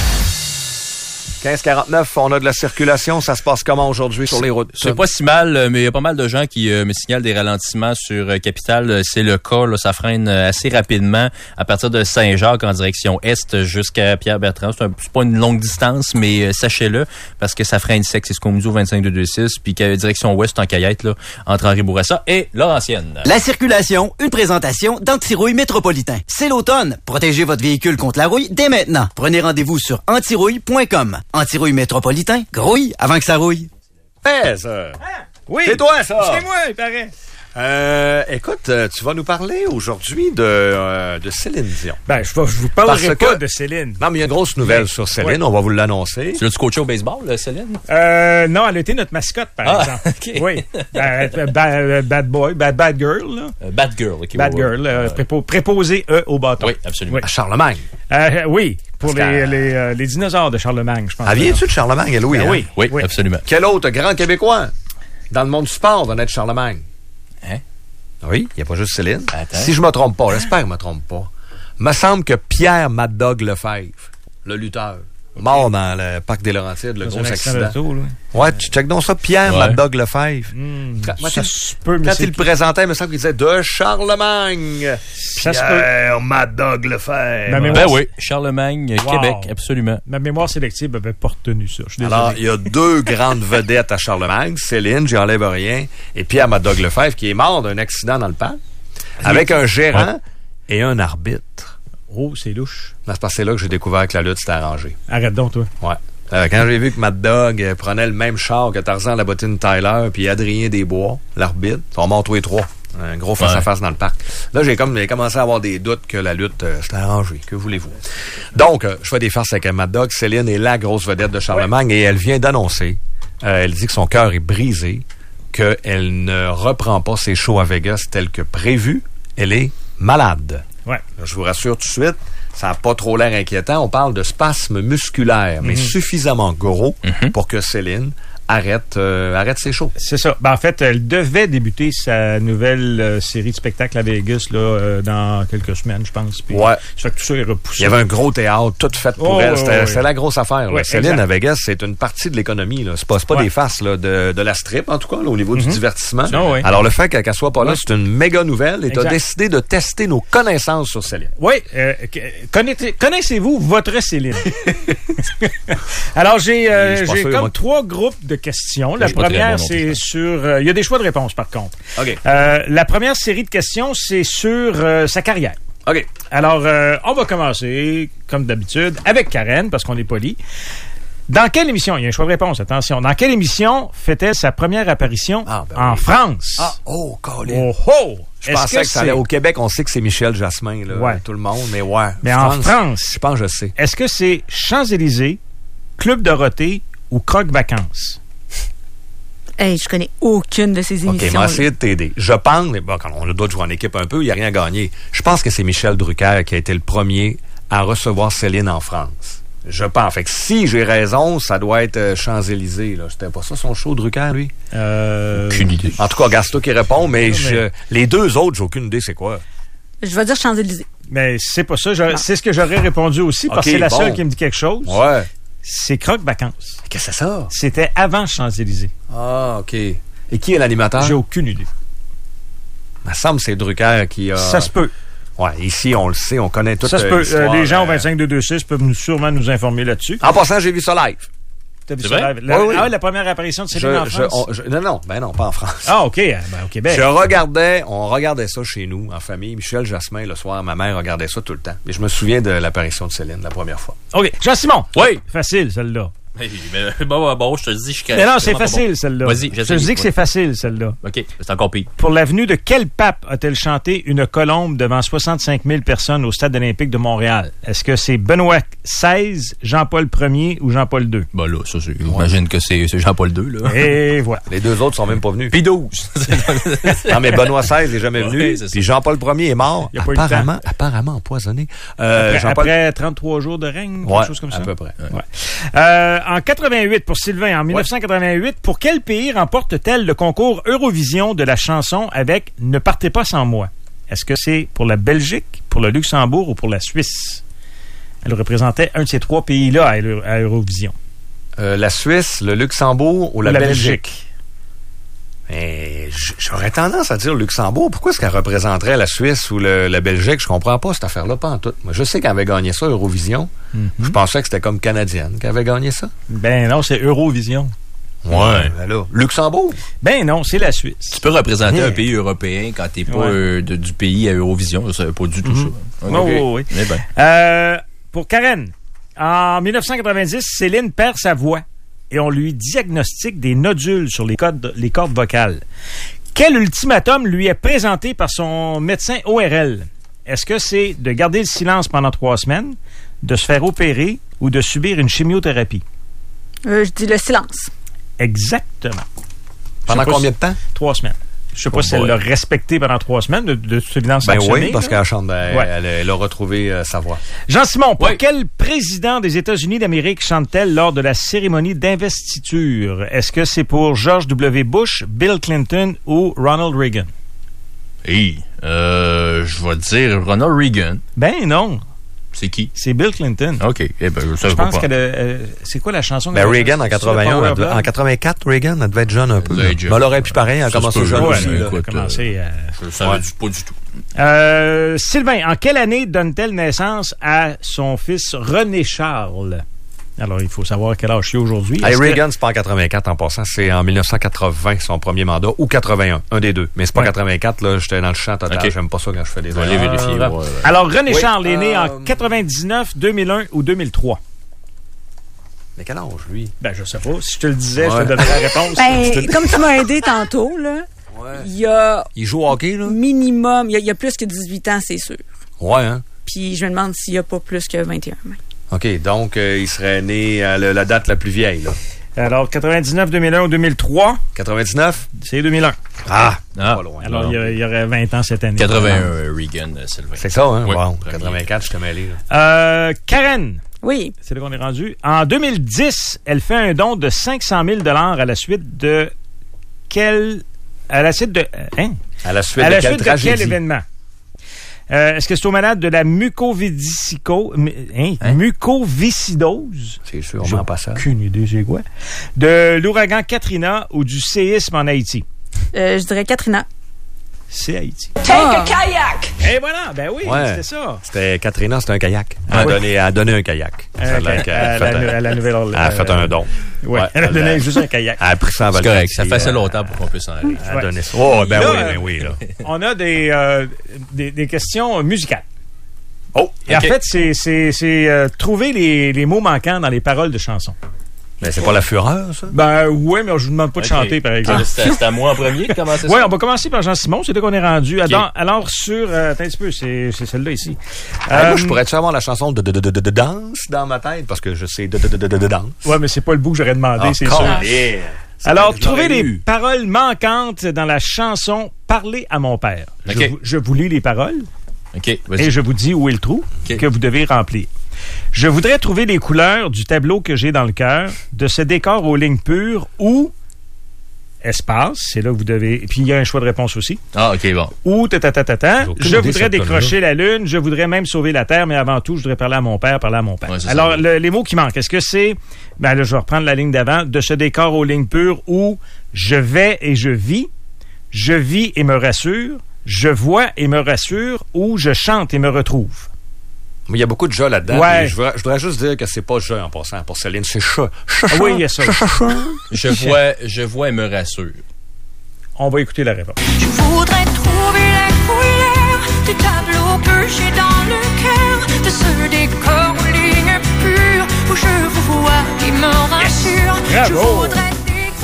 15h49, on a de la circulation. Ça se passe comment aujourd'hui sur les routes? C'est pas si mal, mais il y a pas mal de gens qui me signalent des ralentissements sur Capitale. C'est le cas, là, ça freine assez rapidement à partir de Saint-Jacques en direction est jusqu'à Pierre-Bertrand. C'est pas une longue distance, mais sachez-le, parce que ça freine sec. C'est ce qu'on me dit au 25-226, puis direction ouest en Cayette, là, entre Henri-Bourassa et Laurentienne. La circulation, une présentation d'Antirouille Métropolitain. C'est l'automne. Protégez votre véhicule contre la rouille dès maintenant. Prenez rendez-vous sur antirouille.com. Antirouille Métropolitain, grouille avant que ça rouille. Ça. Oui. C'est toi, ça. C'est moi, il paraît. Écoute, tu vas nous parler aujourd'hui de Céline Dion. Ben, je vous parlerai pas de Céline. Non, mais il y a une grosse nouvelle sur Céline, on va vous l'annoncer. Tu l'as-tu coaché au baseball, Céline? Non, elle a été notre mascotte, par exemple. Okay. Oui. Bad boy, bad girl, là. Bad girl, OK. Bad girl, préposé au bâton. Oui, absolument. À Charlemagne. Oui, pour les dinosaures de Charlemagne, je pense. Ah, viens-tu de Charlemagne, Louis? Ben, hein? oui, absolument. Quel autre grand Québécois dans le monde du sport va naître de Charlemagne? Hein? Oui, il n'y a pas juste Céline. Attends. Si je me trompe pas, j'espère que je me trompe pas, me semble que Pierre Mad Dog Lefebvre, le lutteur, mort dans le parc des Laurentides, le gros accident. Ouais, tu check donc ça, Pierre Mad Dog Lefebvre. Quand il le présentait, il me semble qu'il disait de Charlemagne. Pierre Mad Dog Lefebvre. Ben oui, Charlemagne, Québec, absolument. Ma mémoire sélective avait pas retenu ça. Je suis désolé. Alors, il y a deux grandes vedettes à Charlemagne, Céline, j'y enlève rien, et Pierre Mad Dog Lefebvre, qui est mort d'un accident dans le parc, avec un gérant et un arbitre. Oh, c'est louche. C'est parce que c'est là que j'ai découvert que la lutte s'était arrangée. Arrête donc, toi. Ouais. Quand j'ai vu que Mad Dog prenait le même char que Tarzan la bottine Tyler puis Adrien Desbois, l'arbitre, ils sont morts tous les trois. Un gros face-à-face dans le parc. Là, j'ai commencé à avoir des doutes que la lutte s'était arrangée. Que voulez-vous? Donc, je fais des farces avec Mad Dog. Céline est la grosse vedette de Charlemagne et elle vient d'annoncer, elle dit que son cœur est brisé, qu'elle ne reprend pas ses shows à Vegas tel que prévu. Elle est malade. Ouais. Là, je vous rassure tout de suite, ça n'a pas trop l'air inquiétant. On parle de spasmes musculaires, mais suffisamment gros pour que Céline arrête ses shows. C'est ça. Ben, en fait, elle devait débuter sa nouvelle série de spectacles à Vegas là, dans quelques semaines, je pense. Puis, ça fait que tout ça est repoussé. Il y avait un gros théâtre, tout fait pour elle. C'était la grosse affaire. Ouais, Céline à Vegas, c'est une partie de l'économie. C'est pas des farces là, de la strip, en tout cas, là, au niveau du divertissement. Alors, le fait qu'elle soit pas là, c'est une méga nouvelle et tu as décidé de tester nos connaissances sur Céline. Oui. Connaissez-vous votre Céline? Alors, j'ai comme 3 groupes de questions. La première, c'est sur... Il y a des choix de réponse, par contre. OK. La première série de questions, c'est sur sa carrière. OK. Alors, on va commencer, comme d'habitude, avec Karen, parce qu'on est poli. Dans quelle émission, il y a un choix de réponse, attention, dans quelle émission fait-elle sa première apparition en France? Colin. Oh! Je pensais que ça allait au Québec, on sait que c'est Michel Jasmin, là, tout le monde, mais Mais en France, je pense que je sais. Est-ce que c'est Champs-Élysées, Club Dorothée ou Croque-Vacances? Hey, je connais aucune de ces émissions. OK, moi, essayer de t'aider. Je pense, mais bon, quand on a d'autres jouer en équipe un peu, il n'y a rien à gagner. Je pense que c'est Michel Drucker qui a été le premier à recevoir Céline en France. Je pense. Fait que si j'ai raison, ça doit être Champs-Élysées. Là. C'était pas ça son show, Drucker, lui? Aucune idée. En tout cas, Gaston qui répond, mais les deux autres, j'ai aucune idée c'est quoi. Je vais dire Champs-Élysées. Mais c'est pas ça. C'est ce que j'aurais répondu aussi, parce que c'est la seule qui me dit quelque chose. Ouais. C'est Croque-Vacances. Qu'est-ce que c'est ça? C'était avant Champs-Élysées. Ah, OK. Et qui est l'animateur? J'ai aucune idée. Il me semble que c'est Drucker qui a... Ça se peut. Ouais, ici, on le sait, on connaît tout. Ça se peut. Les gens au 25226 peuvent sûrement nous informer là-dessus. En passant, j'ai vu ça live. T'as vu ça live? La première apparition de Céline en France? Non, pas en France. Ah, OK. Au Québec. On regardait ça chez nous, en famille. Michel Jasmin, le soir, ma mère regardait ça tout le temps. Mais je me souviens de l'apparition de Céline la première fois. OK. Jean-Simon. Oui. Facile, celle-là. Bon, je te dis, Mais non, c'est facile, celle-là. Vas-y, je te dis que c'est facile, celle-là. OK, c'est encore pire. Pour l'avenue de quel pape a-t-elle chanté une colombe devant 65 000 personnes au Stade olympique de Montréal? Est-ce que c'est Benoît XVI, Jean-Paul Ier ou Jean-Paul II? Ben là, ça, j'imagine que c'est Jean-Paul II, là. Et voilà. Les deux autres sont même pas venus. Puis 12. Non, mais Benoît XVI n'est jamais venu. Puis Jean-Paul Ier est mort. Il a pas eu le temps. Apparemment empoisonné. Après 33 jours de règne, quelque chose comme ça. À peu près. Ouais. En 88, pour Sylvain, en 1988, pour quel pays remporte-t-elle le concours Eurovision de la chanson avec « Ne partez pas sans moi » ? Est-ce que c'est pour la Belgique, pour le Luxembourg ou pour la Suisse? Elle représentait un de ces trois pays-là à Eurovision. La Suisse, le Luxembourg ou la Belgique? Mais j'aurais tendance à dire Luxembourg. Pourquoi est-ce qu'elle représenterait la Suisse ou la Belgique? Je comprends pas cette affaire-là, pas en tout. Moi, je sais qu'elle avait gagné ça, Eurovision. Je pensais que c'était comme canadienne qu'elle avait gagné ça. Ben non, c'est Eurovision. Ouais. Ben là, Luxembourg? Ben non, c'est la Suisse. Tu peux représenter un pays européen quand t'es pas du pays à Eurovision. Ça veut pas du tout ça. Oui. Mais ben. Pour Karen, en 1990, Céline perd sa voix et on lui diagnostique des nodules sur les cordes vocales. Quel ultimatum lui est présenté par son médecin ORL? Est-ce que c'est de garder le silence pendant 3 semaines, de se faire opérer ou de subir une chimiothérapie? Je dis le silence. Exactement. Pendant combien de temps? 3 semaines. Je sais pas si elle l'a respecté pendant 3 semaines, de toute évidence. Ben oui, parce qu'elle chante, elle a retrouvé sa voix. Jean-Simon, pour quel président des États-Unis d'Amérique chante-t-elle lors de la cérémonie d'investiture? Est-ce que c'est pour George W. Bush, Bill Clinton ou Ronald Reagan? Je vais dire Ronald Reagan. Ben non. C'est qui? C'est Bill Clinton. OK. Eh ben, je pense que c'est quoi la chanson? Ben Reagan en 81. En 84, Reagan, elle devait être jeune un peu. Mais elle aurait pu pareil, elle a commencé jeune aussi. Elle a commencé... Je ne savais pas du tout. Sylvain, en quelle année donne-t-elle naissance à son fils René Charles? Alors, il faut savoir quel âge il a aujourd'hui. Reagan, c'est pas en 84 en passant, c'est en 1980 son premier mandat, ou 81, un des deux. Mais c'est pas 84, là, j'étais dans le champ total, j'aime pas ça quand je fais des... Allez vérifier. Alors, René Charles est né en 99, 2001 ou 2003. Mais quel âge, lui? Ben, je sais pas. Si je te le disais, je te donnerais la réponse. Ben, comme tu m'as aidé tantôt, là, il joue au hockey, là? Minimum, il y a plus que 18 ans, c'est sûr. Ouais, hein? Puis je me demande s'il y a pas plus que 21. OK, donc il serait né à la date la plus vieille, là. Alors, 99, 2001 ou 2003? 99? C'est 2001. Pas loin. Alors, il y aurait 20 ans cette année. 81, Reagan, Sylvain. C'est ça, hein? Oui, wow. 84, je t'ai mêlé, là. Karen. Oui. C'est là qu'on est rendu. En 2010, elle fait un don de 500 000 $ à la suite de quel... À la suite de... Hein? À la suite de quel événement? Est-ce que c'est aux malades de la mucoviscidose? C'est sûr, on m'en passe ça. Aucune idée, c'est quoi? De l'ouragan Katrina ou du séisme en Haïti? Je dirais Katrina. C'est Haïti. Take a kayak! Et voilà, ben oui, c'était ça. C'était Katrina, c'était un kayak. Elle a donné un kayak. À la Nouvelle-Orléans. Elle a fait un don. Oui, elle a donné juste un kayak. Elle a pris ça en valeur. C'est correct, ça fait assez longtemps pour qu'on puisse en aller. Elle a donné ça. Oh, ben oui, là. On a des questions musicales. Oh, et en fait, c'est trouver les mots manquants dans les paroles de chansons. Mais c'est pas la fureur, ça? Ben oui, mais je vous demande pas de chanter, par exemple. C'est à moi en premier de commencer ça? Oui, on va commencer par Jean-Simon, c'est là qu'on est rendu. Alors sur... attends un petit peu, c'est celle-là ici. Moi, je pourrais-tu avoir la chanson de danse dans ma tête? Parce que je sais de danse. Oui, mais c'est pas le bout que j'aurais demandé, c'est sûr. Alors, trouvez les paroles manquantes dans la chanson « Parler à mon père ». Je vous lis les paroles. Et je vous dis où est le trou que vous devez remplir. Je voudrais trouver les couleurs du tableau que j'ai dans le cœur, de ce décor aux lignes pures ou espace, c'est là que vous devez... Et puis, il y a un choix de réponse aussi. Ah, OK, bon. Ou je voudrais décrocher la lune, je voudrais même sauver la terre, mais avant tout, je voudrais parler à mon père, Ouais, alors, les mots qui manquent, est-ce que c'est... Ben là, je vais reprendre la ligne d'avant. De ce décor aux lignes pures ou je vais et je vis et me rassure, je vois et me rassure ou je chante et me retrouve. Il y a beaucoup de jeux là-dedans. Ouais. Je voudrais juste dire que c'est pas jeu en passant pour Céline, c'est chat. Oui, il y a ça. Je vois et me rassure. On va écouter la réponse. Je voudrais trouver la couleur du tableau que j'ai dans le cœur, de ce décor aux lignes pures où je vous vois et me rassure.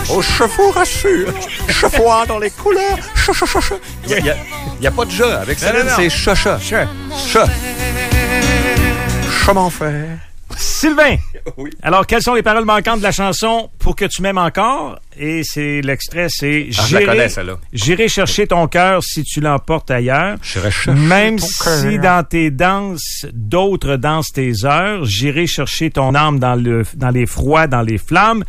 Oh, chevaux rassure. Chevaux dans les couleurs. Il n'y a pas de jeu. Avec Céline, c'est cha-cha. Cha. Comment faire? Sylvain, oui. Alors, quelles sont les paroles manquantes de la chanson « Pour que tu m'aimes encore » Et c'est l'extrait, c'est je la connais, celle-là. J'irai chercher ton cœur si tu l'emportes ailleurs. J'irai chercher Même ton si cœur. dans tes danses, d'autres dansent tes heures. J'irai chercher ton âme dans les froids, dans les flammes.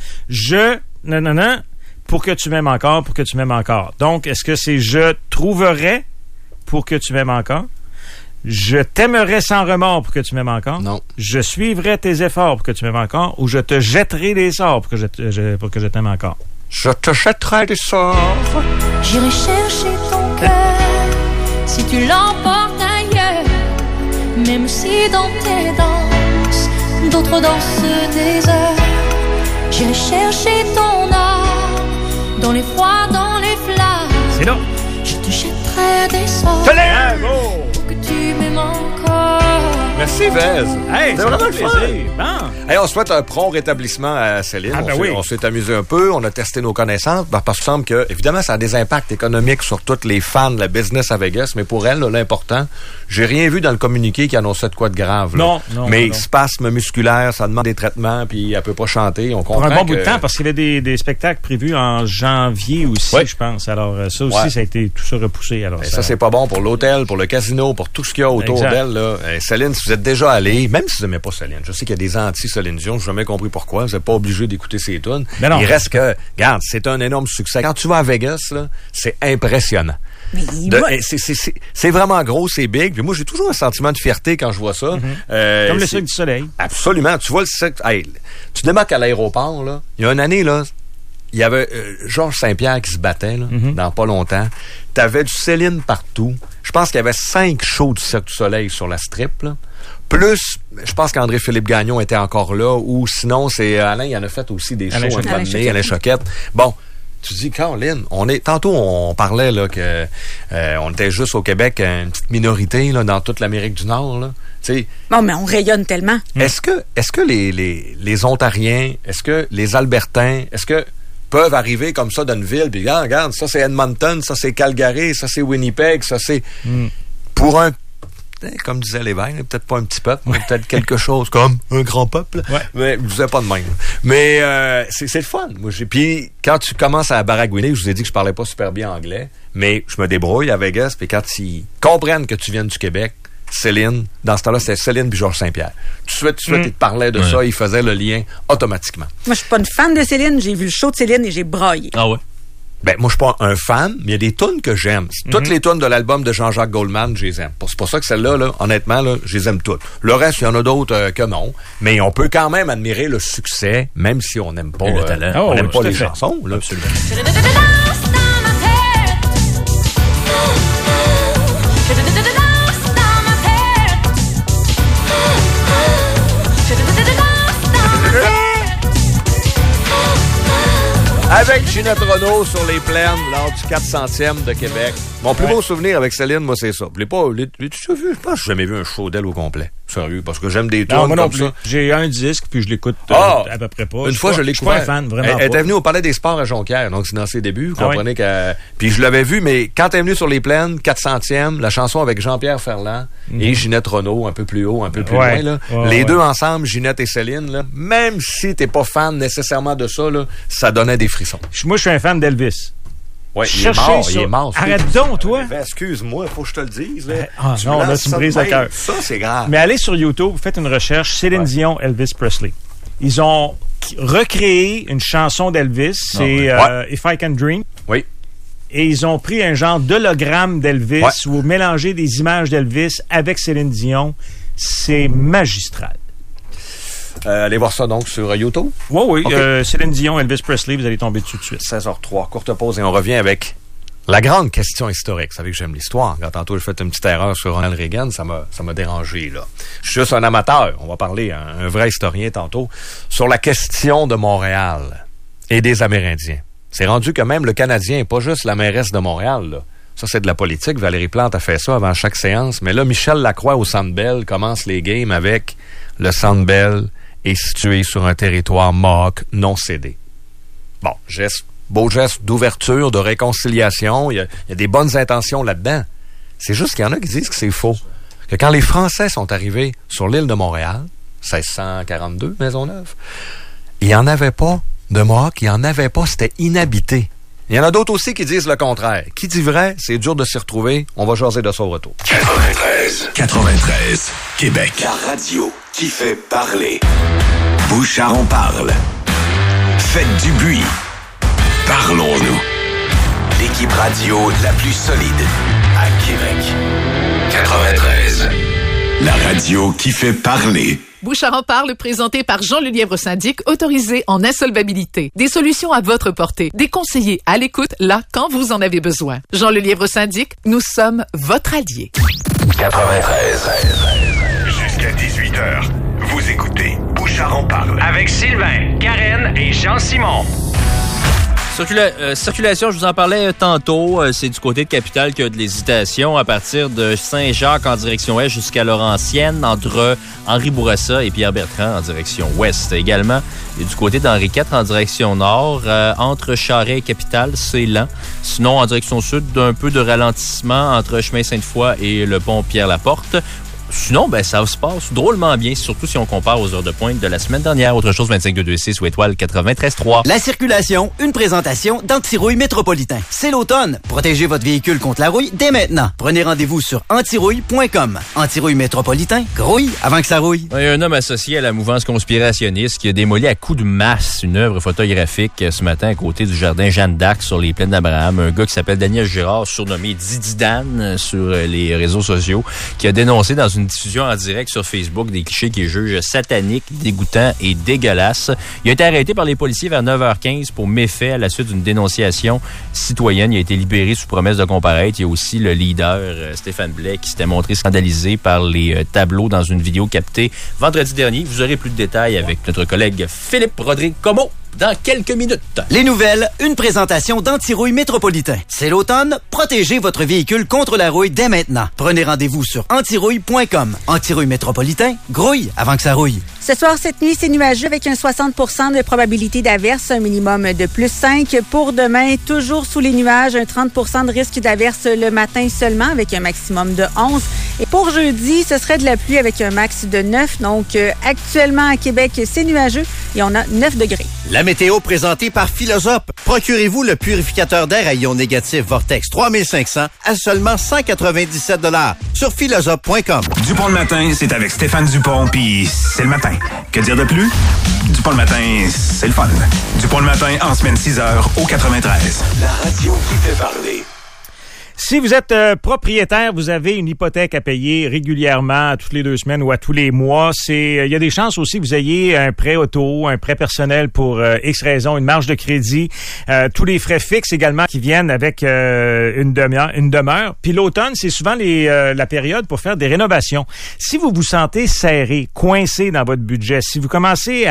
Pour que tu m'aimes encore, pour que tu m'aimes encore. Donc, est-ce que c'est « Je trouverai pour que tu m'aimes encore » Je t'aimerai sans remords pour que tu m'aimes encore. Non. Je suivrai tes efforts pour que tu m'aimes encore. Ou je te jetterai des sorts pour que je t'aime encore. Je te jetterai des sorts. J'irai chercher ton cœur si tu l'emportes ailleurs. Même si dans tes danses, d'autres dansent des heures. J'irai chercher ton âme dans les froids, dans les flammes. C'est là. Je te jetterai des sorts. Bravo! Tu m'aimes encore. Merci, Vez. Hey, c'est vraiment le fun. Bon. Hey, on souhaite un prompt rétablissement à Céline. On s'est amusé un peu, on a testé nos connaissances. Parce qu'il semble que, évidemment, ça a des impacts économiques sur tous les fans de la business à Vegas, mais pour elle, là, l'important, j'ai rien vu dans le communiqué qui annonçait de quoi de grave. Là. Non. Mais spasme musculaire, ça demande des traitements, puis elle peut pas chanter. On comprend pour un bon bout de temps, parce qu'il y avait des spectacles prévus en janvier aussi, je pense. Alors, ça aussi, ça a été tout ça repoussé. Alors, ça, c'est pas bon pour l'hôtel, pour le casino, pour tout ce qu'il y a autour d'elle. Là. Céline, si vous êtes déjà allé, même si vous n'aimez pas Céline, je sais qu'il y a des anti-Céline Dion, je n'ai jamais compris pourquoi, vous n'êtes pas obligé d'écouter ses tunes. Il reste que, regarde, c'est un énorme succès. Quand tu vas à Vegas, là, c'est impressionnant. C'est vraiment gros, c'est big. Puis moi, j'ai toujours un sentiment de fierté quand je vois ça. Comme le Cirque du Soleil. Absolument. Tu vois le Cirque... Hey, tu démarques à l'aéroport, là. Il y a une année, là, il y avait Georges Saint-Pierre qui se battait, là, dans pas longtemps. T'avais du Céline partout. Je pense qu'il y avait 5 shows du Cirque du Soleil sur la strip, là. Plus, je pense qu'André-Philippe Gagnon était encore là, ou sinon, c'est Alain, il en a fait aussi des shows un moment donné, Alain Choquette. Bon, tu dis, Caroline, tantôt on parlait là que on était juste au Québec, une petite minorité là, dans toute l'Amérique du Nord, là. T'sais, bon, mais on rayonne tellement. Est-ce que les Ontariens, est-ce que les Albertains, est-ce que peuvent arriver comme ça dans une ville, puis regarde, ça c'est Edmonton, ça c'est Calgary, ça c'est Winnipeg, ça c'est... Pour un, comme disaient les Verts, peut-être pas un petit peuple, mais peut-être quelque chose comme un grand peuple. Ouais. Mais je vous ai pas de même. Mais c'est le fun. Puis quand tu commences à baragouiner, je vous ai dit que je parlais pas super bien anglais, mais je me débrouille à Vegas, puis quand ils comprennent que tu viens du Québec, Céline, dans ce temps-là, c'était Céline puis Georges Saint-Pierre. Tout de suite, ils te parlaient de ça, ils faisaient le lien automatiquement. Moi, je suis pas une fan de Céline, j'ai vu le show de Céline et j'ai braillé. Ah ouais? Ben, moi, je suis pas un fan, mais il y a des tunes que j'aime. Toutes les tunes de l'album de Jean-Jacques Goldman, je les aime. C'est pour ça que celle-là, là, honnêtement, là, je les aime toutes. Le reste, il y en a d'autres que non. Mais on peut quand même admirer le succès, même si on n'aime pas, le talent. On n'aime pas les chansons. Là. Absolument. Avec Ginette Renault sur les plaines lors du 400e de Québec. Mon plus beau souvenir avec Céline, moi, c'est ça. Je pense que j'ai jamais vu un show d'elle au complet. Sérieux, parce que j'aime des tunes comme ça. J'ai un disque, puis je l'écoute à peu près pas. Une fois, je l'ai couvert. Je suis pas un fan, vraiment. Elle était venue au Palais des Sports à Jonquière, donc c'est dans ses débuts. Vous comprenez que... Puis je l'avais vu, mais quand elle est venue sur les plaines, 400e, la chanson avec Jean-Pierre Ferland et Ginette Renault, un peu plus haut, un peu plus loin, là. Les deux ensemble, Ginette et Céline, là, même si t'es pas fan nécessairement de ça, là, ça donnait des frissons. Moi, je suis un fan d'Elvis. Ouais, il est mort. Arrête donc, toi. Excuse-moi, il faut que je te le dise. Là. Non, là, tu me brises le cœur. Ça, c'est grave. Mais allez sur YouTube, faites une recherche, Céline Dion, Elvis Presley. Ils ont recréé une chanson d'Elvis, c'est If I Can Dream. Oui. Et ils ont pris un genre d'hologramme d'Elvis ou mélangé des images d'Elvis avec Céline Dion. C'est magistral. Allez voir ça donc sur YouTube. Oui. Okay. Céline Dion, Elvis Presley, vous allez tomber dessus tout de suite. 16h03, courte pause et on revient avec la grande question historique. Vous savez que j'aime l'histoire. Quand tantôt j'ai fait une petite erreur sur Ronald Reagan, ça m'a dérangé, là. Je suis juste un amateur. On va parler à un vrai historien tantôt sur la question de Montréal et des Amérindiens. C'est rendu que même le Canadien, pas juste la mairesse de Montréal, là. Ça, c'est de la politique. Valérie Plante a fait ça avant chaque séance. Mais là, Michel Lacroix au Centre Bell commence les games avec le Centre Bell est situé sur un territoire Mohawk non cédé. Bon, beaux gestes d'ouverture, de réconciliation. Il y a des bonnes intentions là-dedans. C'est juste qu'il y en a qui disent que c'est faux. Que quand les Français sont arrivés sur l'île de Montréal, 1642, Maisonneuve, il n'y en avait pas de Mohawks, il n'y en avait pas, c'était inhabité. Il y en a d'autres aussi qui disent le contraire. Qui dit vrai, c'est dur de s'y retrouver. On va jaser de ça au retour. 93, Québec. La radio qui fait parler. Bouchard en parle. Faites du bruit. Parlons-nous. L'équipe radio la plus solide à Québec. 93. La radio qui fait parler. Bouchard en parle, présenté par Jean Lelièvre-Syndic, autorisé en insolvabilité. Des solutions à votre portée. Des conseillers à l'écoute, là, quand vous en avez besoin. Jean Lelièvre-Syndic, nous sommes votre allié. 93. Jusqu'à 18h, vous écoutez Bouchard en parle. Avec Sylvain, Karen et Jean-Simon. Circulation, je vous en parlais tantôt. C'est du côté de Capitale qu'il y a de l'hésitation à partir de Saint-Jacques en direction est jusqu'à Laurentienne, entre Henri Bourassa et Pierre-Bertrand en direction ouest. Également, et du côté d'Henri IV en direction nord, entre Charest et Capitale, c'est lent. Sinon, en direction sud, un peu de ralentissement entre Chemin Sainte-Foy et le pont Pierre-Laporte. Sinon, ça se passe drôlement bien, surtout si on compare aux heures de pointe de la semaine dernière. Autre chose, 25-226 ou étoile 93.3. La circulation, une présentation d'Antirouille Métropolitain. C'est l'automne. Protégez votre véhicule contre la rouille dès maintenant. Prenez rendez-vous sur antirouille.com. Antirouille Métropolitain, grouille avant que ça rouille. Il y a un homme associé à la mouvance conspirationniste qui a démoli à coups de masse une œuvre photographique ce matin à côté du jardin Jeanne d'Arc sur les plaines d'Abraham. Un gars qui s'appelle Daniel Girard, surnommé Didi Dan sur les réseaux sociaux, qui a dénoncé dans une diffusion en direct sur Facebook des clichés qu'il juge sataniques, dégoûtants et dégueulasses. Il a été arrêté par les policiers vers 9h15 pour méfait à la suite d'une dénonciation citoyenne. Il a été libéré sous promesse de comparaître. Il y a aussi le leader Stéphane Blais qui s'était montré scandalisé par les tableaux dans une vidéo captée vendredi dernier. Vous aurez plus de détails avec notre collègue Philippe Rodrigue-Comeau dans quelques minutes. Les nouvelles, une présentation d'Antirouille Métropolitain. C'est l'automne, protégez votre véhicule contre la rouille dès maintenant. Prenez rendez-vous sur antirouille.com. Antirouille Métropolitain, grouille avant que ça rouille. Ce soir, cette nuit, c'est nuageux avec un 60% de probabilité d'averse, un minimum de plus 5. Pour demain, toujours sous les nuages, un 30% de risque d'averse le matin seulement avec un maximum de 11. Et pour jeudi, ce serait de la pluie avec un max de 9. Donc, actuellement à Québec, c'est nuageux et on a 9 degrés. La météo présentée par Philosophe. Procurez-vous le purificateur d'air à ion négatif Vortex 3500 à seulement 197 $ sur philosophe.com. Dupont le matin, c'est avec Stéphane Dupont, puis c'est le matin. Que dire de plus? Dupont le matin, c'est le fun. Dupont le matin, en semaine 6h au 93. La radio qui fait parler. Si vous êtes propriétaire, vous avez une hypothèque à payer régulièrement, toutes les 2 semaines ou à tous les mois. Il y a des chances aussi que vous ayez un prêt auto, un prêt personnel pour X raison, une marge de crédit, tous les frais fixes également qui viennent avec une demeure. Puis l'automne, c'est souvent la période pour faire des rénovations. Si vous vous sentez serré, coincé dans votre budget, si vous commencez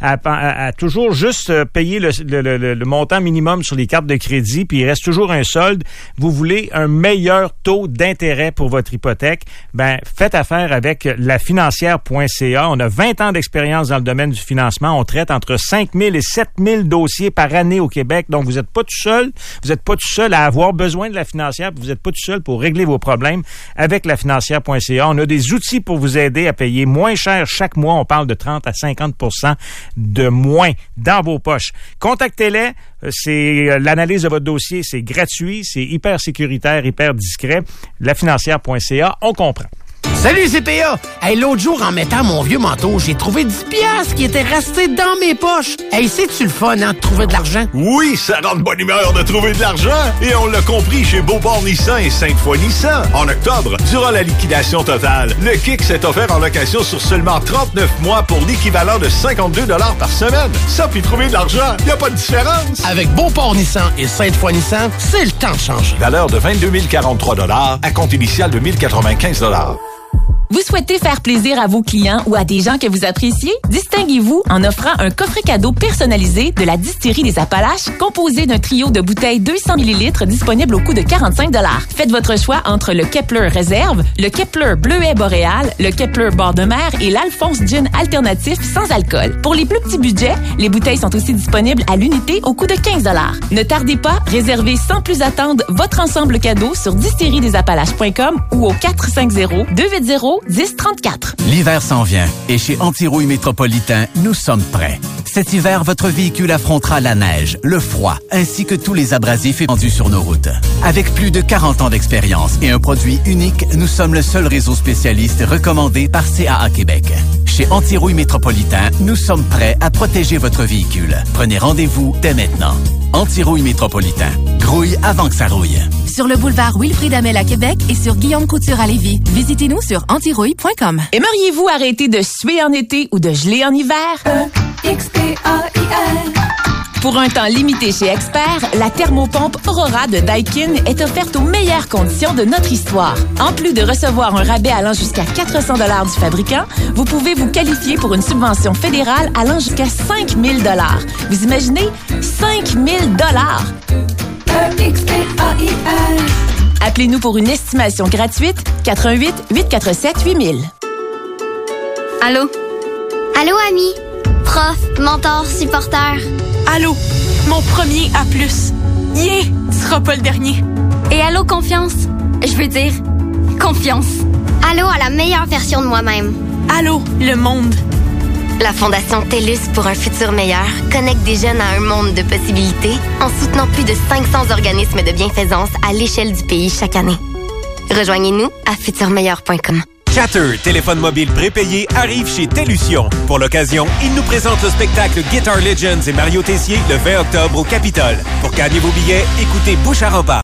à toujours juste payer le montant minimum sur les cartes de crédit, puis il reste toujours un solde, vous voulez un meilleur taux d'intérêt pour votre hypothèque, faites affaire avec lafinancière.ca. On a 20 ans d'expérience dans le domaine du financement. On traite entre 5 000 et 7 000 dossiers par année au Québec. Donc, vous n'êtes pas tout seul. Vous n'êtes pas tout seul à avoir besoin de la financière. Vous n'êtes pas tout seul pour régler vos problèmes avec lafinancière.ca. On a des outils pour vous aider à payer moins cher chaque mois. On parle de 30 à 50% de moins dans vos poches. Contactez-les. C'est l'analyse de votre dossier. C'est gratuit. C'est hyper sécuritaire, hyper discret. Lafinancière.ca, on comprend. Salut CPA! Hey, l'autre jour, en mettant mon vieux manteau, j'ai trouvé 10 piastres qui étaient restés dans mes poches. Hey, c'est-tu le fun, de trouver de l'argent? Oui, ça rend de bonne humeur de trouver de l'argent. Et on l'a compris chez Beauport Nissan et Sainte-Foy Nissan. En octobre, durant la liquidation totale, le Kicks est offert en location sur seulement 39 mois pour l'équivalent de 52 $ par semaine. Ça, puis trouver de l'argent, y a pas de différence. Avec Beauport Nissan et Sainte-Foy Nissan, c'est le temps de changer. Valeur de 22 043 $ à compte initial de 1 095 $. Vous souhaitez faire plaisir à vos clients ou à des gens que vous appréciez? Distinguez-vous en offrant un coffret cadeau personnalisé de la Distillerie des Appalaches composé d'un trio de bouteilles 200 ml disponible au coût de 45 $. Faites votre choix entre le Kepler Réserve, le Kepler Bleuet Boréal, le Kepler Bord de mer et l'Alphonse Gin alternatif sans alcool. Pour les plus petits budgets, les bouteilles sont aussi disponibles à l'unité au coût de 15 $. Ne tardez pas, réservez sans plus attendre votre ensemble cadeau sur distilleriedessappalaches.com ou au 450-280-1034. L'hiver s'en vient et chez Antirouille Métropolitain, nous sommes prêts. Cet hiver, votre véhicule affrontera la neige, le froid, ainsi que tous les abrasifs épandus sur nos routes. Avec plus de 40 ans d'expérience et un produit unique, nous sommes le seul réseau spécialiste recommandé par CAA Québec. Chez Antirouille Métropolitain, nous sommes prêts à protéger votre véhicule. Prenez rendez-vous dès maintenant. Antirouille Métropolitain. Grouille avant que ça rouille. Sur le boulevard Wilfrid Hamel à Québec et sur Guillaume Couture à Lévis. Visitez-nous sur antirouille.com. Aimeriez-vous arrêter de suer en été ou de geler en hiver? Pour un temps limité chez Expert, la thermopompe Aurora de Daikin est offerte aux meilleures conditions de notre histoire. En plus de recevoir un rabais allant jusqu'à 400 $ du fabricant, vous pouvez vous qualifier pour une subvention fédérale allant jusqu'à 5 000 $. Vous imaginez? 5 000 $! Appelez-nous pour une estimation gratuite, 88 847 8000. Allô? Allô, ami? Prof, mentor, supporter. Allô? Mon premier A+. Yeah! Tu seras pas le dernier. Et allô, confiance? Je veux dire, confiance. Allô à la meilleure version de moi-même. Allô, le monde. La Fondation TELUS pour un futur meilleur connecte des jeunes à un monde de possibilités en soutenant plus de 500 organismes de bienfaisance à l'échelle du pays chaque année. Rejoignez-nous à futurmeilleur.com. Chatter, téléphone mobile prépayé, arrive chez Tellusion. Pour l'occasion, il nous présente le spectacle Guitar Legends et Mario Tessier le 20 octobre au Capitole. Pour gagner vos billets, écoutez Bouche à Rempart.